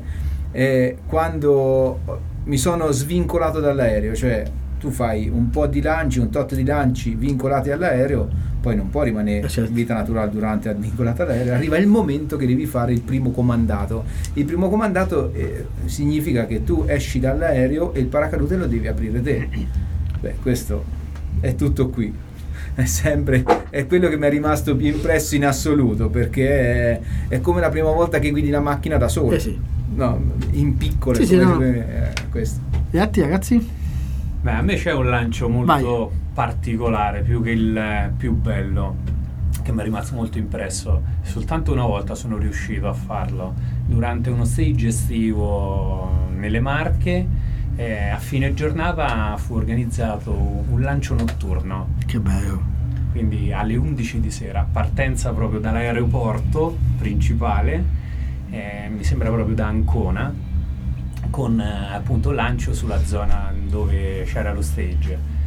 è quando mi sono svincolato dall'aereo, cioè tu fai un po' di lanci, un tot di lanci vincolati all'aereo, poi non può rimanere
Eh, certo.
in vita naturale durante la vincolata all'aereo, arriva il momento che devi fare il primo comandato. Il primo comandato eh, significa che tu esci dall'aereo e il paracadute lo devi aprire te. Beh, questo è tutto qui. È sempre è quello che mi è rimasto più impresso in assoluto, perché è, è come la prima volta che guidi la macchina da solo.
Eh sì.
No, in piccolo.
Sì,
è
sì,
come-
no.
come- eh, questo.
E a te, ragazzi?
Beh, a me c'è un lancio molto particolare, più che il eh, più bello, che mi è rimasto molto impresso. Soltanto una volta sono riuscito a farlo, durante uno stage estivo nelle Marche. Eh, a fine giornata fu organizzato un lancio notturno,
Che bello.
quindi alle undici di sera, partenza proprio dall'aeroporto principale, eh, mi sembra proprio da Ancona, con eh, appunto lancio sulla zona dove c'era lo stage.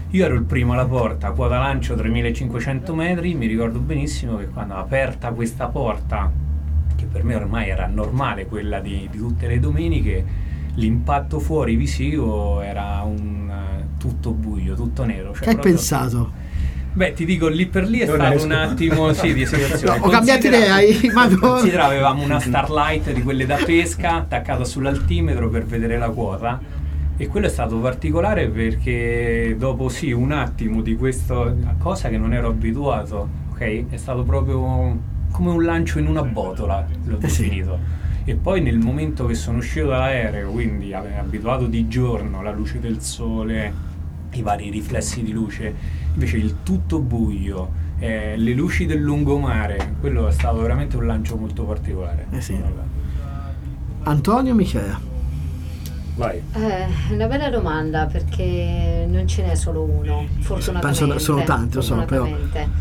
Io ero il primo alla porta, quota lancio tremilacinquecento metri, mi ricordo benissimo che quando aperta questa porta, che per me ormai era normale, quella di, di tutte le domeniche, l'impatto fuori visivo era un uh, tutto buio, tutto nero. Cioè
che hai
proprio...
pensato?
Beh, ti dico, lì per lì è
Non
stato
esco.
un attimo sì, di situazione.
No, ho cambiato idea, hai- ma-
Considera, avevamo una Starlight di quelle da pesca attaccata sull'altimetro per vedere la quota, e quello è stato particolare perché dopo sì un attimo di questa cosa che non ero abituato, ok? È stato proprio come un lancio in una botola, l'ho
Eh sì.
definito. E poi nel momento che sono uscito dall'aereo, quindi ave- abituato di giorno, la luce del sole, i vari riflessi di luce, invece il tutto buio, eh, le luci del lungomare, quello è stato veramente un lancio molto particolare.
Eh sì. Antonio, Michela.
Vai.
Eh, una bella domanda, perché non ce n'è solo uno, fortunatamente.
Penso sono tanti, lo so, però.
fortunatamente.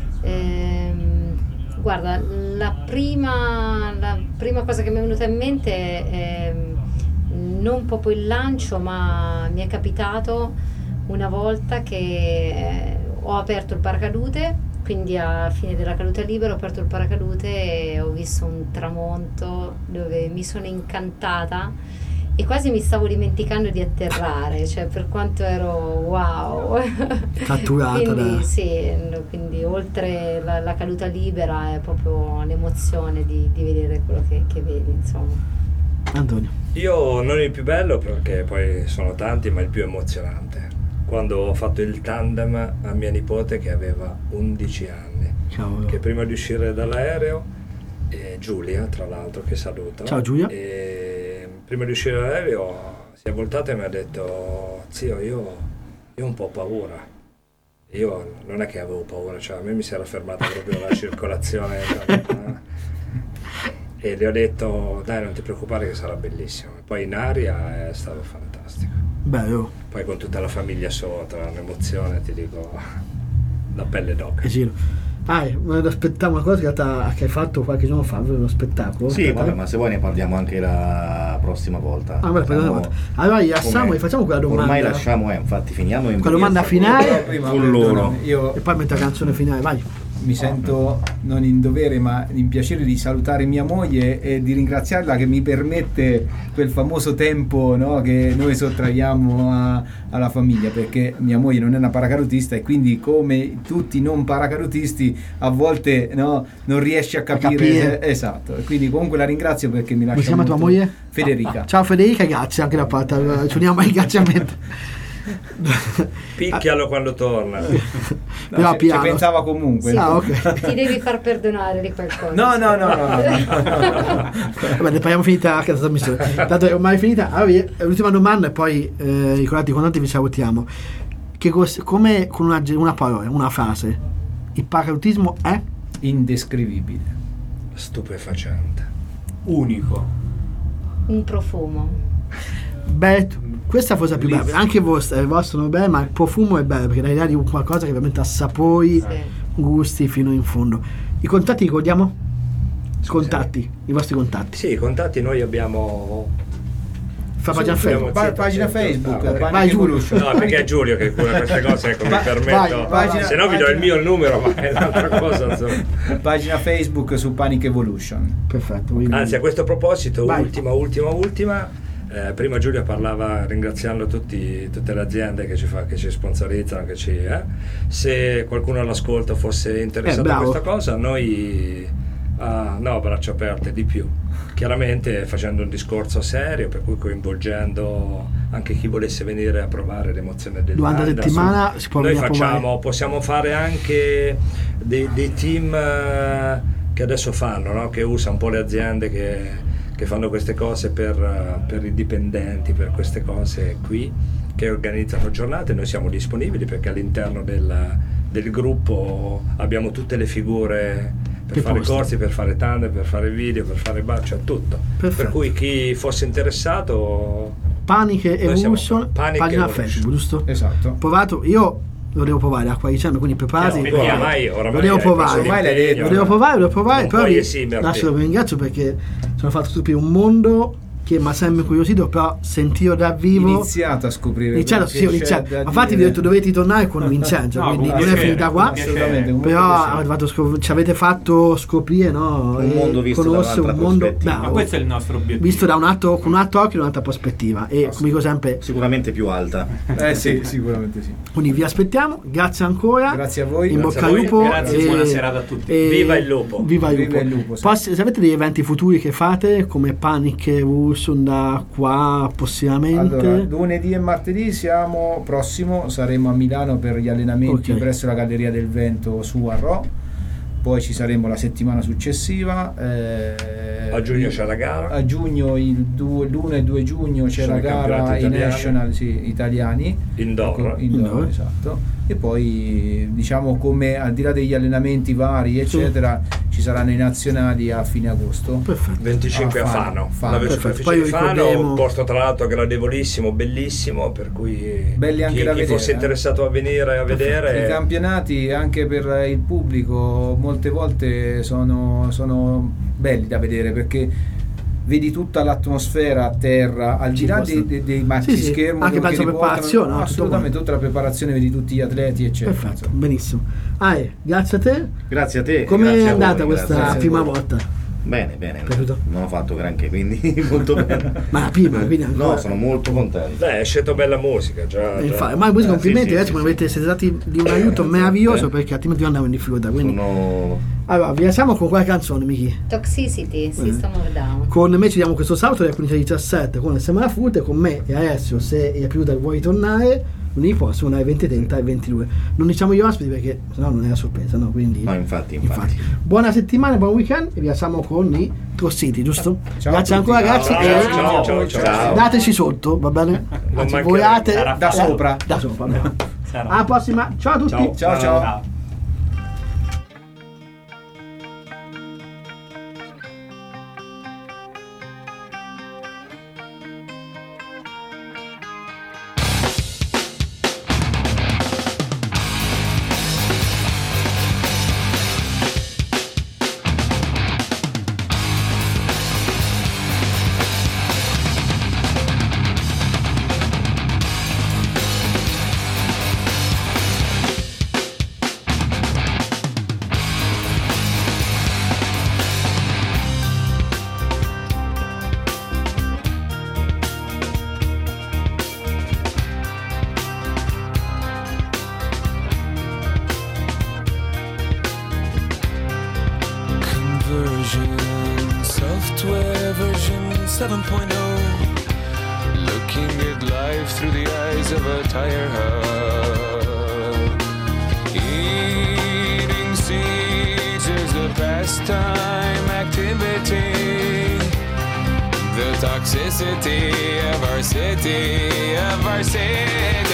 Ehm, guarda, la prima, la prima cosa che mi è venuta in mente è non proprio il lancio, ma mi è capitato una volta che eh, ho aperto il paracadute, quindi a fine della caduta libera ho aperto il paracadute e ho visto un tramonto dove mi sono incantata e quasi mi stavo dimenticando di atterrare, cioè per quanto ero wow.
Catturata
quindi
da-
sì, no, quindi oltre la, la caduta libera è proprio l'emozione di, di vedere quello che, che vedi, insomma.
Antonio.
Io non il più bello perché poi sono tanti, ma il più emozionante. Quando ho fatto il tandem a mia nipote che aveva undici anni,
Cavolo.
che prima di uscire dall'aereo, eh, Giulia tra l'altro, che saluto,
Ciao, Giulia.
e prima di uscire dall'aereo si è voltata e mi ha detto: zio, io, io ho un po' paura. Io non è che avevo paura, cioè a me mi si era fermata proprio la circolazione e le ho detto: dai, non ti preoccupare che sarà bellissimo. E poi in aria è stato fantastico.
Bello.
Poi con tutta la famiglia sopra, un'emozione, ti dico, la pelle d'oca.
Che giro. Ah, volevo aspettare una cosa che, ta- che hai fatto qualche giorno fa, uno spettacolo.
Sì,
Aspetta,
vabbè,
eh.
ma se vuoi ne parliamo anche la prossima volta.
Ah, beh,
Facciamo-
volta. Allora, lasciamo
come-
e facciamo quella domanda.
Ormai lasciamo, eh, infatti finiamo in
Quella domanda finale.
Prima,
con loro.
perdonami, io
E poi metto la canzone finale, vai.
mi sento non in dovere ma in piacere di salutare mia moglie e di ringraziarla che mi permette quel famoso tempo, no, che noi sottraiamo a- alla famiglia, perché mia moglie non è una paracadutista e quindi come tutti i non paracadutisti a volte, no, non riesce a capire,
capire.
eh, esatto, e quindi comunque la ringrazio perché mi lascia
Come si chiama tua
molto-
moglie?
Federica.
Ciao Federica, grazie anche da parte. allora, Ci uniamo ai ringraziamenti.
Picchialo quando torna.
No,
Però
ci, ci
piano.
pensava comunque.
Sì,
Ah, ok.
ti devi far perdonare di qualcosa.
No, no, no, no, no, no.
Vabbè, ne parliamo finita anche la trasmissione. Tanto è ormai finita. Allora, via, l'ultima domanda e poi eh, ricordate con tanti vi salutiamo. Che cos- come con una, una parola, una frase, il paracadutismo è?
Indescrivibile.
Stupefacente.
Unico.
Un profumo.
Beh, questa forse è più bella, anche il vostro, il vostro non è bello, ma il profumo è bello perché dà l'idea di un qualcosa che veramente assapori,
Sì.
gusti fino in fondo. I contatti ricordiamo? I contatti, i vostri contatti.
Sì, i contatti noi abbiamo.
Fa pagina
Sì,
Facebook.
Pa-
Zitto,
pagina
zitto.
Facebook,
Ah, vabbè.
Panic
Vai, Giulio.
Evolution.
No, perché è Giulio che cura queste cose, ecco, mi
Vai,
permetto.
vai,
Se no vi do il
pagina-
mio il numero, ma è un'altra cosa. Insomma.
Pagina Facebook su Panic Evolution.
Perfetto. quindi-
Anzi, a questo proposito,
Vai.
ultima, ultima, ultima. Eh, prima Giulia parlava ringraziando tutti, tutte le aziende che ci, fa, che ci sponsorizzano, che ci, eh. Se qualcuno all'ascolto fosse interessato
Eh,
a
bravo.
questa cosa, noi ah, no, braccia aperte di più. Chiaramente facendo un discorso serio, per cui coinvolgendo anche chi volesse venire a provare l'emozione del
Durante la
Landa,
settimana
su-
si può
noi
venire a provare.
facciamo, possiamo fare anche dei, dei team eh, che adesso fanno, no? Che usa un po' le aziende che che fanno queste cose per, uh, per i dipendenti, per queste cose qui, che organizzano giornate. Noi siamo disponibili perché all'interno del, del gruppo abbiamo tutte le figure per
Che
fare
posti.
corsi, per fare tandem, per fare video, per fare bar, cioè tutto.
Perfetto.
Per cui chi fosse interessato,
Panic
Noi siamo
Evolution,
Panic
pagina
Evolution.
Facebook, giusto?
Esatto.
Provato, io lo devo provare a qua dicembre, quindi preparati.
no, oramai, oramai
lo devo
hai
provare.
preso
Ormai l'hai detto.
Lo devo provare, lo devo provare,
Non
però
puoi
vi
esimerti.
lascio, vi ringrazio perché sono fatto tutto per un mondo che mi ha sempre incuriosito, però sentirlo da vivo.
Iniziato a scoprire.
Iniziato, sì, ho iniziato. Infatti vi ho detto dovete tornare con Vincenzo,
No,
quindi
con
non è
piacere,
finita qua.
Assolutamente, comunque
Però
piacere.
avete fatto scop- ci avete fatto scoprire, no?
Un
e
mondo visto da
conoscere
un'altra
un mondo
prospettiva.
bravo,
Ma questo è il nostro obiettivo.
visto da un altro, con un altro occhio e un'altra prospettiva. E come dico sempre,
Sicuramente più alta.
Eh sì, sicuramente sì.
quindi vi aspettiamo, grazie ancora.
Grazie a voi.
In
Grazie
bocca
a
al
voi,
lupo.
grazie,
e-
buona serata a tutti.
e-
Viva il lupo.
Viva il
Viva
lupo.
il lupo, sì.
Poi, se se avete degli eventi futuri che fate, come Panic e Ursun da qua prossimamente.
Allora, lunedì e martedì siamo prossimo, saremo a Milano per gli allenamenti
Ok.
presso la Galleria del Vento su Arro. Poi ci saremo la settimana successiva. eh,
A giugno c'è la gara.
A giugno, il l'uno e due giugno c'è
Sono
la
i
gara
campionati
i
italiani.
national sì, italiani.
Indoor.
Ecco, indoor,
Indoor.
esatto. E poi diciamo come al di là degli allenamenti vari eccetera ci saranno i nazionali a fine agosto.
Perfetto.
venticinque a
A Fano.
Fano,
Fano.
la
Perfetto.
superficie
Poi
di Fano,
ricordiamo-
un posto tra l'altro gradevolissimo, bellissimo, per cui
Belli anche
chi,
da
chi
vedere,
fosse
eh.
interessato a venire a
I
vedere
campionati anche per il pubblico molte volte sono, sono belli da vedere perché vedi tutta l'atmosfera a terra al di là dei, dei, dei maxi
Sì, sì,
schermi
anche
che
penso
riportano-
preparazione, no? Tutto
assolutamente tutta la preparazione, vedi tutti gli atleti eccetera.
Perfetto, benissimo. Ah, eh, grazie a te.
Grazie a te.
Come
grazie
è
a
andata
voi,
questa
grazie a
prima
voi.
volta?
Bene, bene.
Piaciuto?
Non ho fatto granché, quindi molto bene.
Ma la prima, quindi ancora.
No, sono molto contento.
Beh, è scelto bella musica già,
Eh,
già.
infatti, ma voi
Eh,
complimenti,
sì, sì,
adesso
sì,
mi avete siete stati di un aiuto meraviglioso
Eh.
perché altrimenti io andavo in difficoltà. Quindi.
Sono
Allora, vi lasciamo con quale canzone, Miki?
Toxicity, System of a Down.
Con me ci diamo questo sabato alle quindici e diciassette con il Sembra Fute, con me e Alessio, se è piaciuta e vuoi tornare, lunedì prossimo alle venti e trenta e ventidue. Non diciamo gli ospiti perché sennò non è la sorpresa, no? Quindi,
No, infatti, infatti.
Buona settimana, buon weekend e vi lasciamo con i Trossiti, giusto?
Ciao
Grazie
a
ancora
tutti.
ragazzi
Ciao,
e
ciao, ciao, ciao, ciao.
dateci sotto, va bene? Anzi,
mancheremo.
vogliate
Sarà
da sopra.
Da sopra, bravo.
Sarà.
Alla prossima, ciao a tutti.
Ciao.
Ciao ciao.
Ciao.
Conversion, software version seven point oh. Looking at life through the eyes of a tire hub. Eating seeds is a pastime activity. The toxicity of our city, of our city.